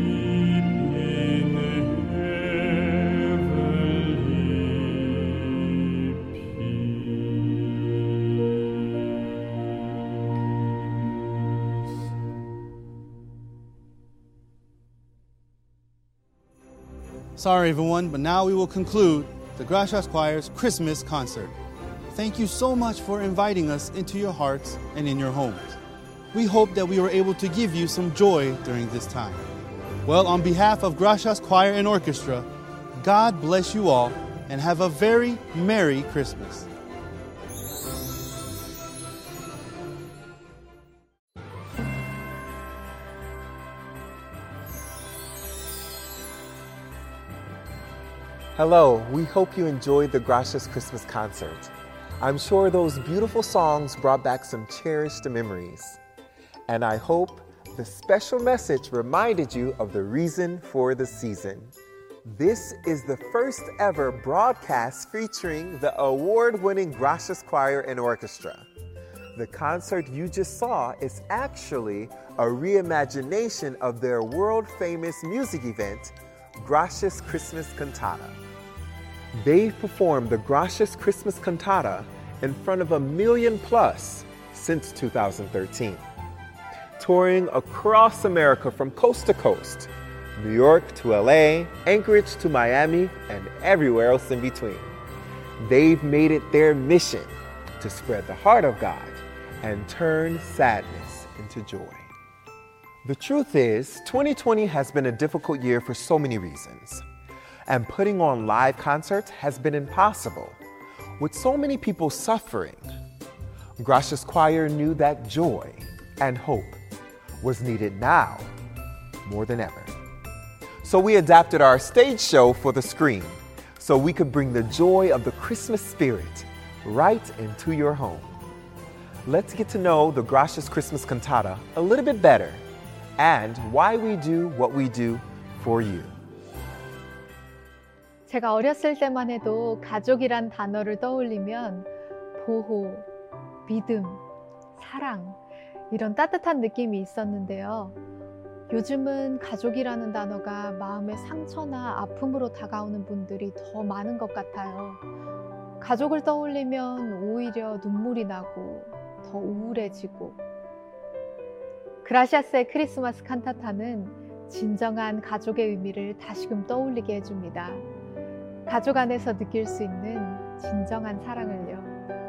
Sleep in heavenly Sorry, everyone, but now we will conclude the Gracias Choir's Christmas concert. Thank you so much for inviting us into your hearts and in your homes. We hope that we were able to give you some joy during this time. Well, on behalf of Gracias Choir and Orchestra, God bless you all and have a very Merry Christmas. Hello, we hope you enjoyed the Gracias Christmas concert. I'm sure those beautiful songs brought back some cherished memories. And I hope the special message reminded you of the reason for the season. This is the first ever broadcast featuring the award-winning Gracias Choir and Orchestra. The concert you just saw is actually a reimagination of their world-famous music event, Gracias Christmas Cantata. They've performed the Gracias Christmas Cantata in front of 1 million plus since 2013. Touring across America from coast to coast, New York to LA, Anchorage to Miami, and everywhere else in between. They've made it their mission to spread the heart of God and turn sadness into joy. The truth is, 2020 has been a difficult year for so many reasons. And putting on live concerts has been impossible. With so many people suffering, Gracias Choir knew that joy and hope was needed now more than ever. So we adapted our stage show for the screen so we could bring the joy of the Christmas spirit right into your home. Let's get to know the Gracias Christmas Cantata a little bit better and why we do what we do for you. 제가 어렸을 때만 해도 가족이란 단어를 떠올리면 보호, 믿음, 사랑 이런 따뜻한 느낌이 있었는데요. 요즘은 가족이라는 단어가 마음의 상처나 아픔으로 다가오는 분들이 더 많은 것 같아요. 가족을 떠올리면 오히려 눈물이 나고 더 우울해지고. 그라시아스의 크리스마스 칸타타는 진정한 가족의 의미를 다시금 떠올리게 해줍니다. 가족 안에서 느낄 수 있는 진정한 사랑을요.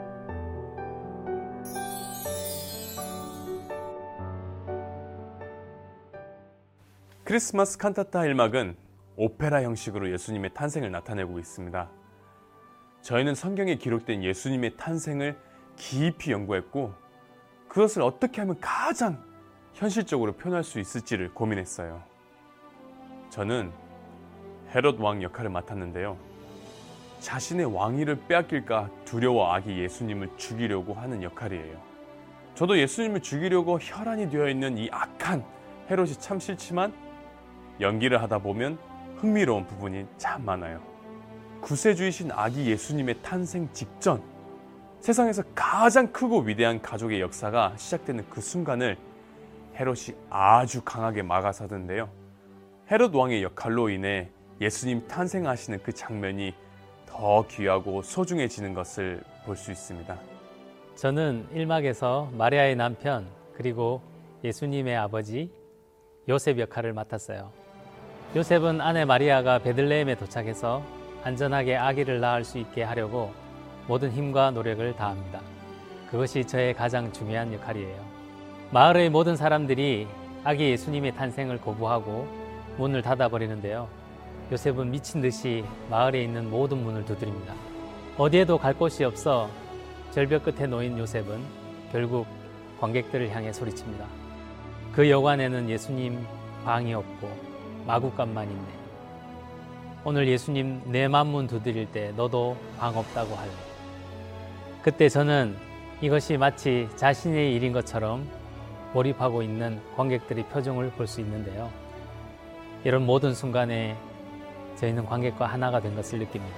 크리스마스 칸타타 1막은 오페라 형식으로 예수님의 탄생을 나타내고 있습니다. 저희는 성경에 기록된 예수님의 탄생을 깊이 연구했고 그것을 어떻게 하면 가장 현실적으로 표현할 수 있을지를 고민했어요. 저는 헤롯 왕 역할을 맡았는데요. 자신의 왕위를 빼앗길까 두려워 아기 예수님을 죽이려고 하는 역할이에요. 저도 예수님을 죽이려고 혈안이 되어 있는 이 악한 헤롯이 참 싫지만 연기를 하다 보면 흥미로운 부분이 참 많아요. 구세주이신 아기 예수님의 탄생 직전, 세상에서 가장 크고 위대한 가족의 역사가 시작되는 그 순간을 헤롯이 아주 강하게 막아서던데요. 헤롯 왕의 역할로 인해 예수님 탄생하시는 그 장면이 더 귀하고 소중해지는 것을 볼 수 있습니다. 저는 1막에서 마리아의 남편 그리고 예수님의 아버지 요셉 역할을 맡았어요. 요셉은 아내 마리아가 베들레헴에 도착해서 안전하게 아기를 낳을 수 있게 하려고 모든 힘과 노력을 다합니다. 그것이 저의 가장 중요한 역할이에요. 마을의 모든 사람들이 아기 예수님의 탄생을 거부하고 문을 닫아버리는데요. 요셉은 미친 듯이 마을에 있는 모든 문을 두드립니다. 어디에도 갈 곳이 없어 절벽 끝에 놓인 요셉은 결국 관객들을 향해 소리칩니다. 그 여관에는 예수님 방이 없고 마구간만 있네. 오늘 예수님 내 맘문 두드릴 때 너도 방 없다고 할래. 그때 저는 이것이 마치 자신의 일인 것처럼 몰입하고 있는 관객들의 표정을 볼 수 있는데요. 이런 모든 순간에 저희는 관객과 하나가 된 것을 느낍니다.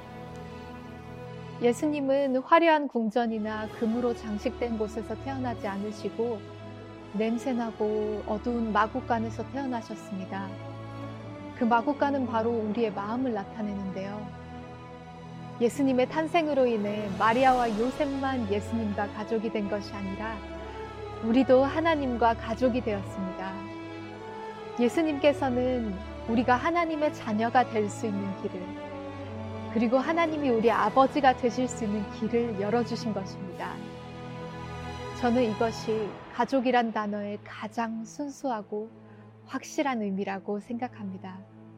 예수님은 화려한 궁전이나 금으로 장식된 곳에서 태어나지 않으시고 냄새나고 어두운 마구간에서 태어나셨습니다. 그 마구간은 바로 우리의 마음을 나타내는데요. 예수님의 탄생으로 인해 마리아와 요셉만 예수님과 가족이 된 것이 아니라 우리도 하나님과 가족이 되었습니다. 예수님께서는 우리가 하나님의 자녀가 될 수 있는 길을, 그리고 하나님이 우리 아버지가 되실 수 있는 길을 열어주신 것입니다. 저는 이것이 가족이란 단어의 가장 순수하고 확실한 의미라고 생각합니다.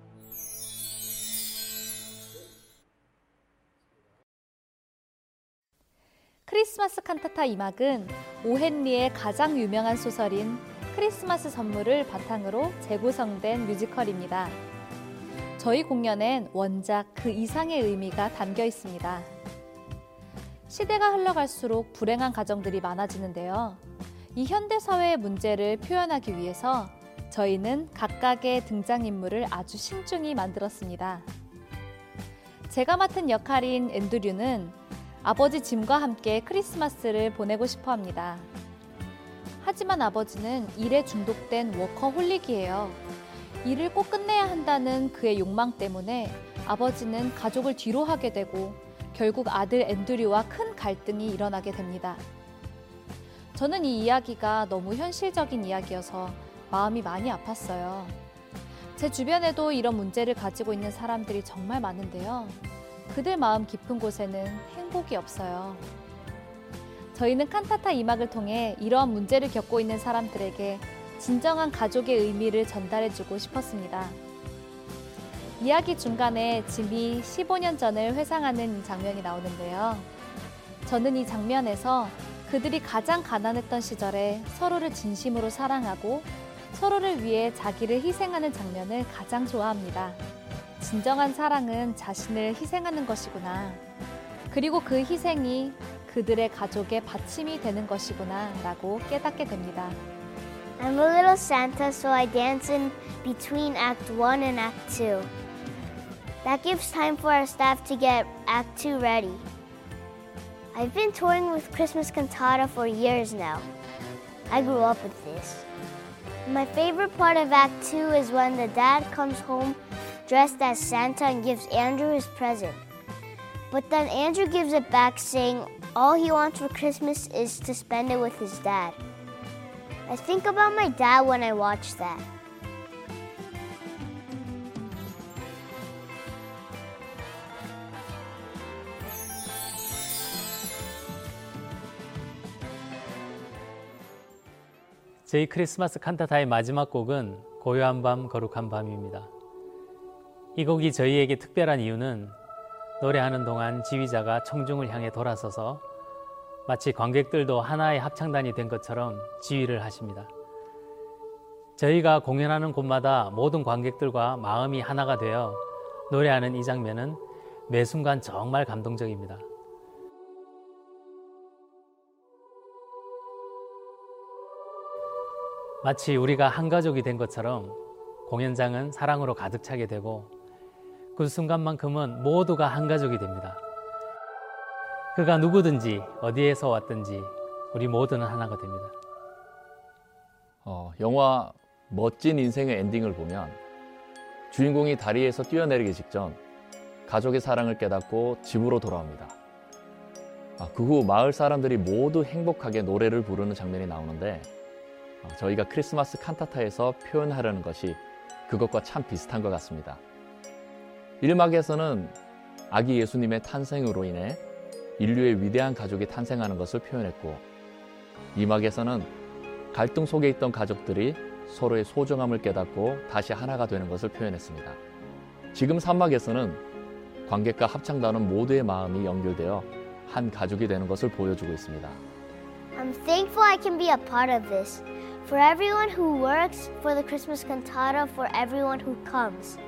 크리스마스 칸타타 2막은 오헨리의 가장 유명한 소설인 크리스마스 선물을 바탕으로 재구성된 뮤지컬입니다. 저희 공연엔 원작 그 이상의 의미가 담겨 있습니다. 시대가 흘러갈수록 불행한 가정들이 많아지는데요. 이 현대사회의 문제를 표현하기 위해서 저희는 각각의 등장인물을 아주 신중히 만들었습니다. 제가 맡은 역할인 앤드류는 아버지 짐과 함께 크리스마스를 보내고 싶어 합니다. 하지만 아버지는 일에 중독된 워커홀릭이에요. 일을 꼭 끝내야 한다는 그의 욕망 때문에 아버지는 가족을 뒤로 하게 되고 결국 아들 앤드류와 큰 갈등이 일어나게 됩니다. 저는 이 이야기가 너무 현실적인 이야기여서 마음이 많이 아팠어요. 제 주변에도 이런 문제를 가지고 있는 사람들이 정말 많은데요. 그들 마음 깊은 곳에는 행복이 없어요. 저희는 칸타타 2막을 통해 이러한 문제를 겪고 있는 사람들에게 진정한 가족의 의미를 전달해주고 싶었습니다. 이야기 중간에 짐이 15년 전을 회상하는 장면이 나오는데요. 저는 이 장면에서 그들이 가장 가난했던 시절에 서로를 진심으로 사랑하고 서로를 위해 자기를 희생하는 장면을 가장 좋아합니다. 진정한 사랑은 자신을 희생하는 것이구나. 그리고 그 희생이 그들의 가족의 받침이 되는 것이구나 라고 깨닫게 됩니다. I'm a little Santa, so I dance in between Act 1 and Act 2. That gives time for our staff to get Act 2 ready. I've been touring with Christmas Cantata for years now. I grew up with this. My favorite part of Act 2 is when the dad comes home dressed as Santa and gives Andrew his present. But then Andrew gives it back saying all he wants for Christmas is to spend it with his dad. I think about my dad when I watch that. 저희 크리스마스 칸타타의 마지막 곡은 고요한 밤 거룩한 밤입니다. 이 곡이 저희에게 특별한 이유는 노래하는 동안 지휘자가 청중을 향해 돌아서서 마치 관객들도 하나의 합창단이 된 것처럼 지휘를 하십니다. 저희가 공연하는 곳마다 모든 관객들과 마음이 하나가 되어 노래하는 이 장면은 매 순간 정말 감동적입니다. 마치 우리가 한 가족이 된 것처럼 공연장은 사랑으로 가득 차게 되고 그 순간만큼은 모두가 한 가족이 됩니다. 그가 누구든지 어디에서 왔든지 우리 모두는 하나가 됩니다. 영화 멋진 인생의 엔딩을 보면 주인공이 다리에서 뛰어내리기 직전 가족의 사랑을 깨닫고 집으로 돌아옵니다. 그 후 마을 사람들이 모두 행복하게 노래를 부르는 장면이 나오는데 저희가 크리스마스 칸타타에서 표현하려는 것이 그것과 참 비슷한 것 같습니다. 1막에서는 아기 예수님의 탄생으로 인해 인류의 위대한 가족이 탄생하는 것을 표현했고 2막에서는 갈등 속에 있던 가족들이 서로의 소중함을 깨닫고 다시 하나가 되는 것을 표현했습니다. 지금 3막에서는 관객과 합창단원 모두의 마음이 연결되어 한 가족이 되는 것을 보여주고 있습니다. I'm thankful I can be a part of this. For everyone who works, for the Christmas cantata, for everyone who comes.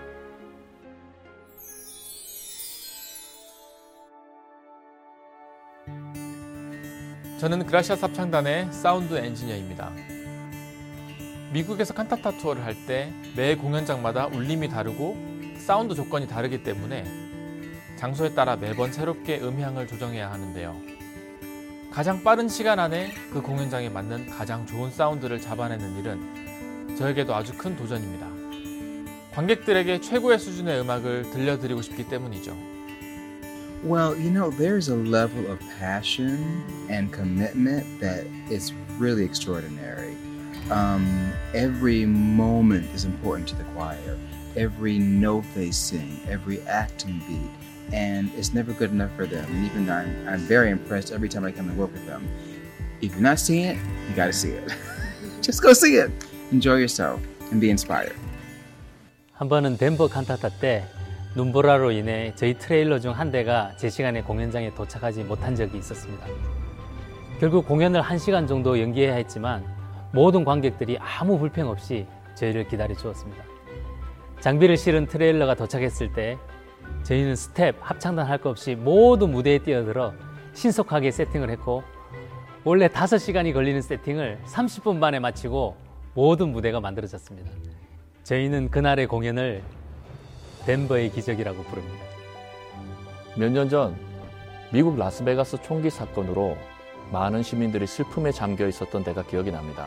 저는 그라시아스 합창단의 사운드 엔지니어입니다. 미국에서 칸타타 투어를 할 때 매 공연장마다 울림이 다르고 사운드 조건이 다르기 때문에 장소에 따라 매번 새롭게 음향을 조정해야 하는데요. 가장 빠른 시간 안에 그 공연장에 맞는 가장 좋은 사운드를 잡아내는 일은 저에게도 아주 큰 도전입니다. 관객들에게 최고의 수준의 음악을 들려드리고 싶기 때문이죠. Well, you know, there's a level of passion and commitment that is really extraordinary. every moment is important to the choir. Every note they sing, every acting beat, and it's never good enough for them. And even though I'm very impressed every time I come and work with them. If you're not seeing it, you got to see it. Just go see it. Enjoy yourself and be inspired. 한 번은 덴버 칸타타 때 눈보라로 인해 저희 트레일러 중 한 대가 제 시간에 공연장에 도착하지 못한 적이 있었습니다. 결국 공연을 1시간 정도 연기해야 했지만 모든 관객들이 아무 불평 없이 저희를 기다려 주었습니다. 장비를 실은 트레일러가 도착했을 때 저희는 스텝, 합창단 할 것 없이 모두 무대에 뛰어들어 신속하게 세팅을 했고 원래 5시간이 걸리는 세팅을 30분 만에 마치고 모든 무대가 만들어졌습니다. 저희는 그날의 공연을 덴버의 기적이라고 부릅니다. 몇 년 전 미국 라스베가스 총기 사건으로 많은 시민들이 슬픔에 잠겨 있었던 때가 기억이 납니다.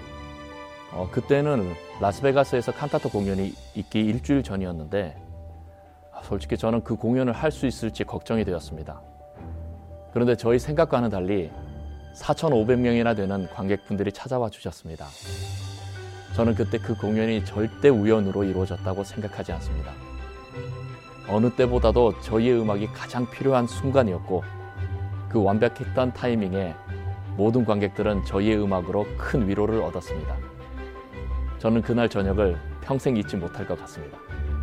그때는 라스베가스에서 칸타타 공연이 있기 일주일 전이었는데 솔직히 저는 그 공연을 할 수 있을지 걱정이 되었습니다. 그런데 저희 생각과는 달리 4,500명이나 되는 관객분들이 찾아와 주셨습니다. 저는 그때 그 공연이 절대 우연으로 이루어졌다고 생각하지 않습니다. 어느 때보다도 저희의 음악이 가장 필요한 순간이었고 그 완벽했던 타이밍에 모든 관객들은 저희의 음악으로 큰 위로를 얻었습니다. 저는 그날 저녁을 평생 잊지 못할 것 같습니다.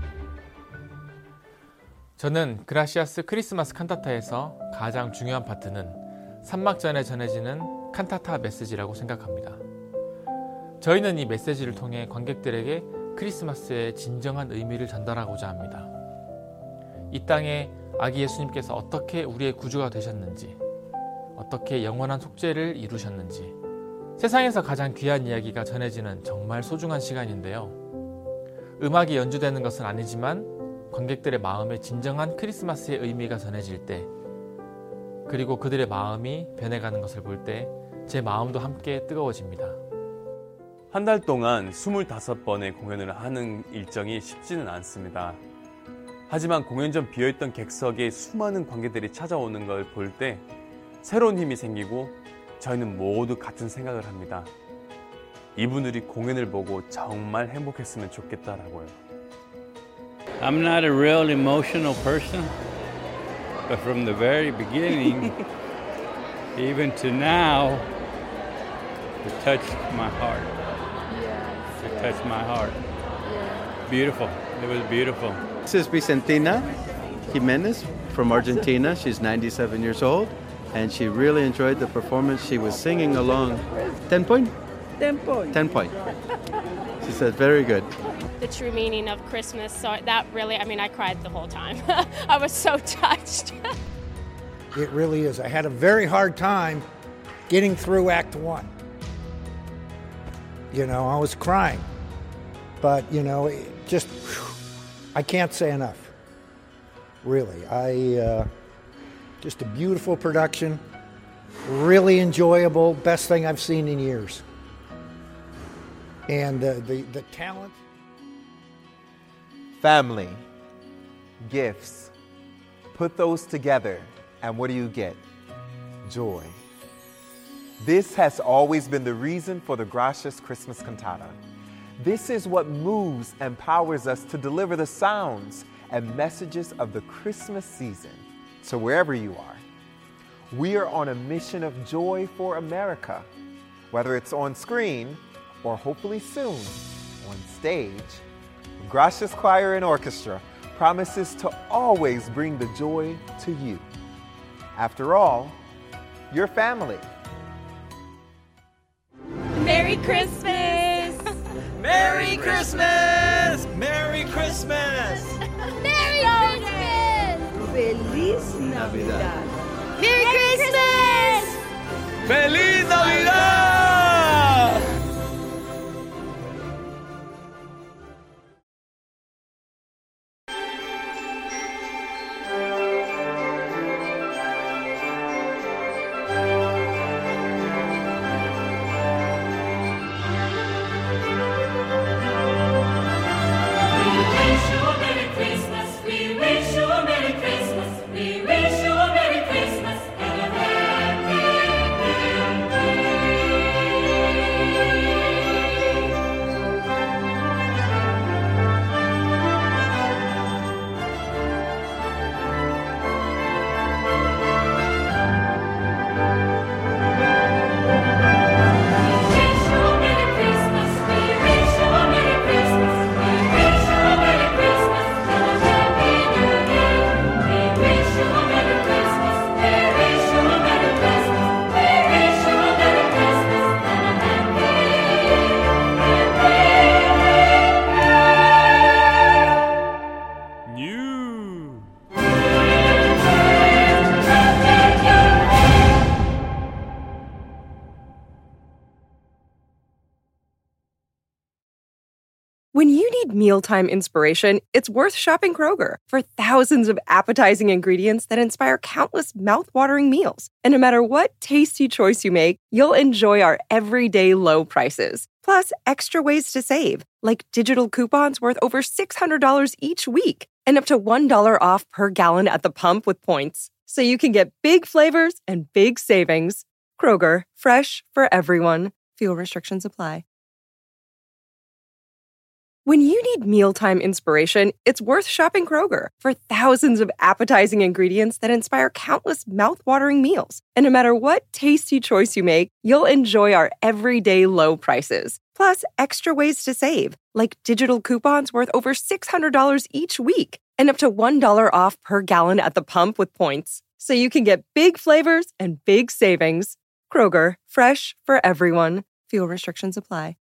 저는 그라시아스 크리스마스 칸타타에서 가장 중요한 파트는 산막 전에 전해지는 칸타타 메시지라고 생각합니다. 저희는 이 메시지를 통해 관객들에게 크리스마스의 진정한 의미를 전달하고자 합니다. 이 땅에 아기 예수님께서 어떻게 우리의 구주가 되셨는지, 어떻게 영원한 속죄를 이루셨는지, 세상에서 가장 귀한 이야기가 전해지는 정말 소중한 시간인데요. 음악이 연주되는 것은 아니지만 관객들의 마음에 진정한 크리스마스의 의미가 전해질 때, 그리고 그들의 마음이 변해가는 것을 볼 때 제 마음도 함께 뜨거워집니다. 한 달 동안 25번의 공연을 하는 일정이 쉽지는 않습니다. 하지만 공연 전 비어있던 객석에 수많은 관객들이 찾아오는 걸 볼 때 새로운 힘이 생기고 저희는 모두 같은 생각을 합니다. 이분들이 공연을 보고 정말 행복했으면 좋겠다라고요. I'm not a real emotional person, but from the very beginning, even to now, it touched my heart. It touched my heart. Beautiful. It was beautiful. This is Vicentina Jimenez from Argentina. She's 97 years old, and she really enjoyed the performance. She was singing along. 10 point? 10 point. 10 point. She said, very good. The true meaning of Christmas, so that really, I cried the whole time. I was so touched. It really is. I had a very hard time getting through Act 1. I was crying. But, just, I can't say enough. Really. Just a beautiful production. Really enjoyable. Best thing I've seen in years. And the talent. Family, gifts, put those together, and what do you get? Joy. This has always been the reason for the Gracias Christmas Cantata. This is what moves and powers us to deliver the sounds and messages of the Christmas season. So wherever you are, we are on a mission of joy for America. Whether it's on screen or hopefully soon on stage, Gracias Choir and Orchestra promises to always bring the joy to you. After all, your family. Merry Christmas! Merry Christmas! Merry Christmas! Merry Christmas! Feliz Navidad! Merry Christmas! Feliz Navidad! We wish you a Merry Christmas and a Happy New Year. When you need mealtime inspiration, it's worth shopping Kroger for thousands of appetizing ingredients that inspire countless mouth-watering meals. And no matter what tasty choice you make, you'll enjoy our everyday low prices. Plus, extra ways to save, like digital coupons worth over $600 each week and up to $1 off per gallon at the pump with points. So you can get big flavors and big savings. Kroger, fresh for everyone. Fuel restrictions apply. When you need mealtime inspiration, it's worth shopping Kroger for thousands of appetizing ingredients that inspire countless mouth-watering meals. And no matter what tasty choice you make, you'll enjoy our everyday low prices. Plus, extra ways to save, like digital coupons worth over $600 each week and up to $1 off per gallon at the pump with points. So you can get big flavors and big savings. Kroger, fresh for everyone. Fuel restrictions apply.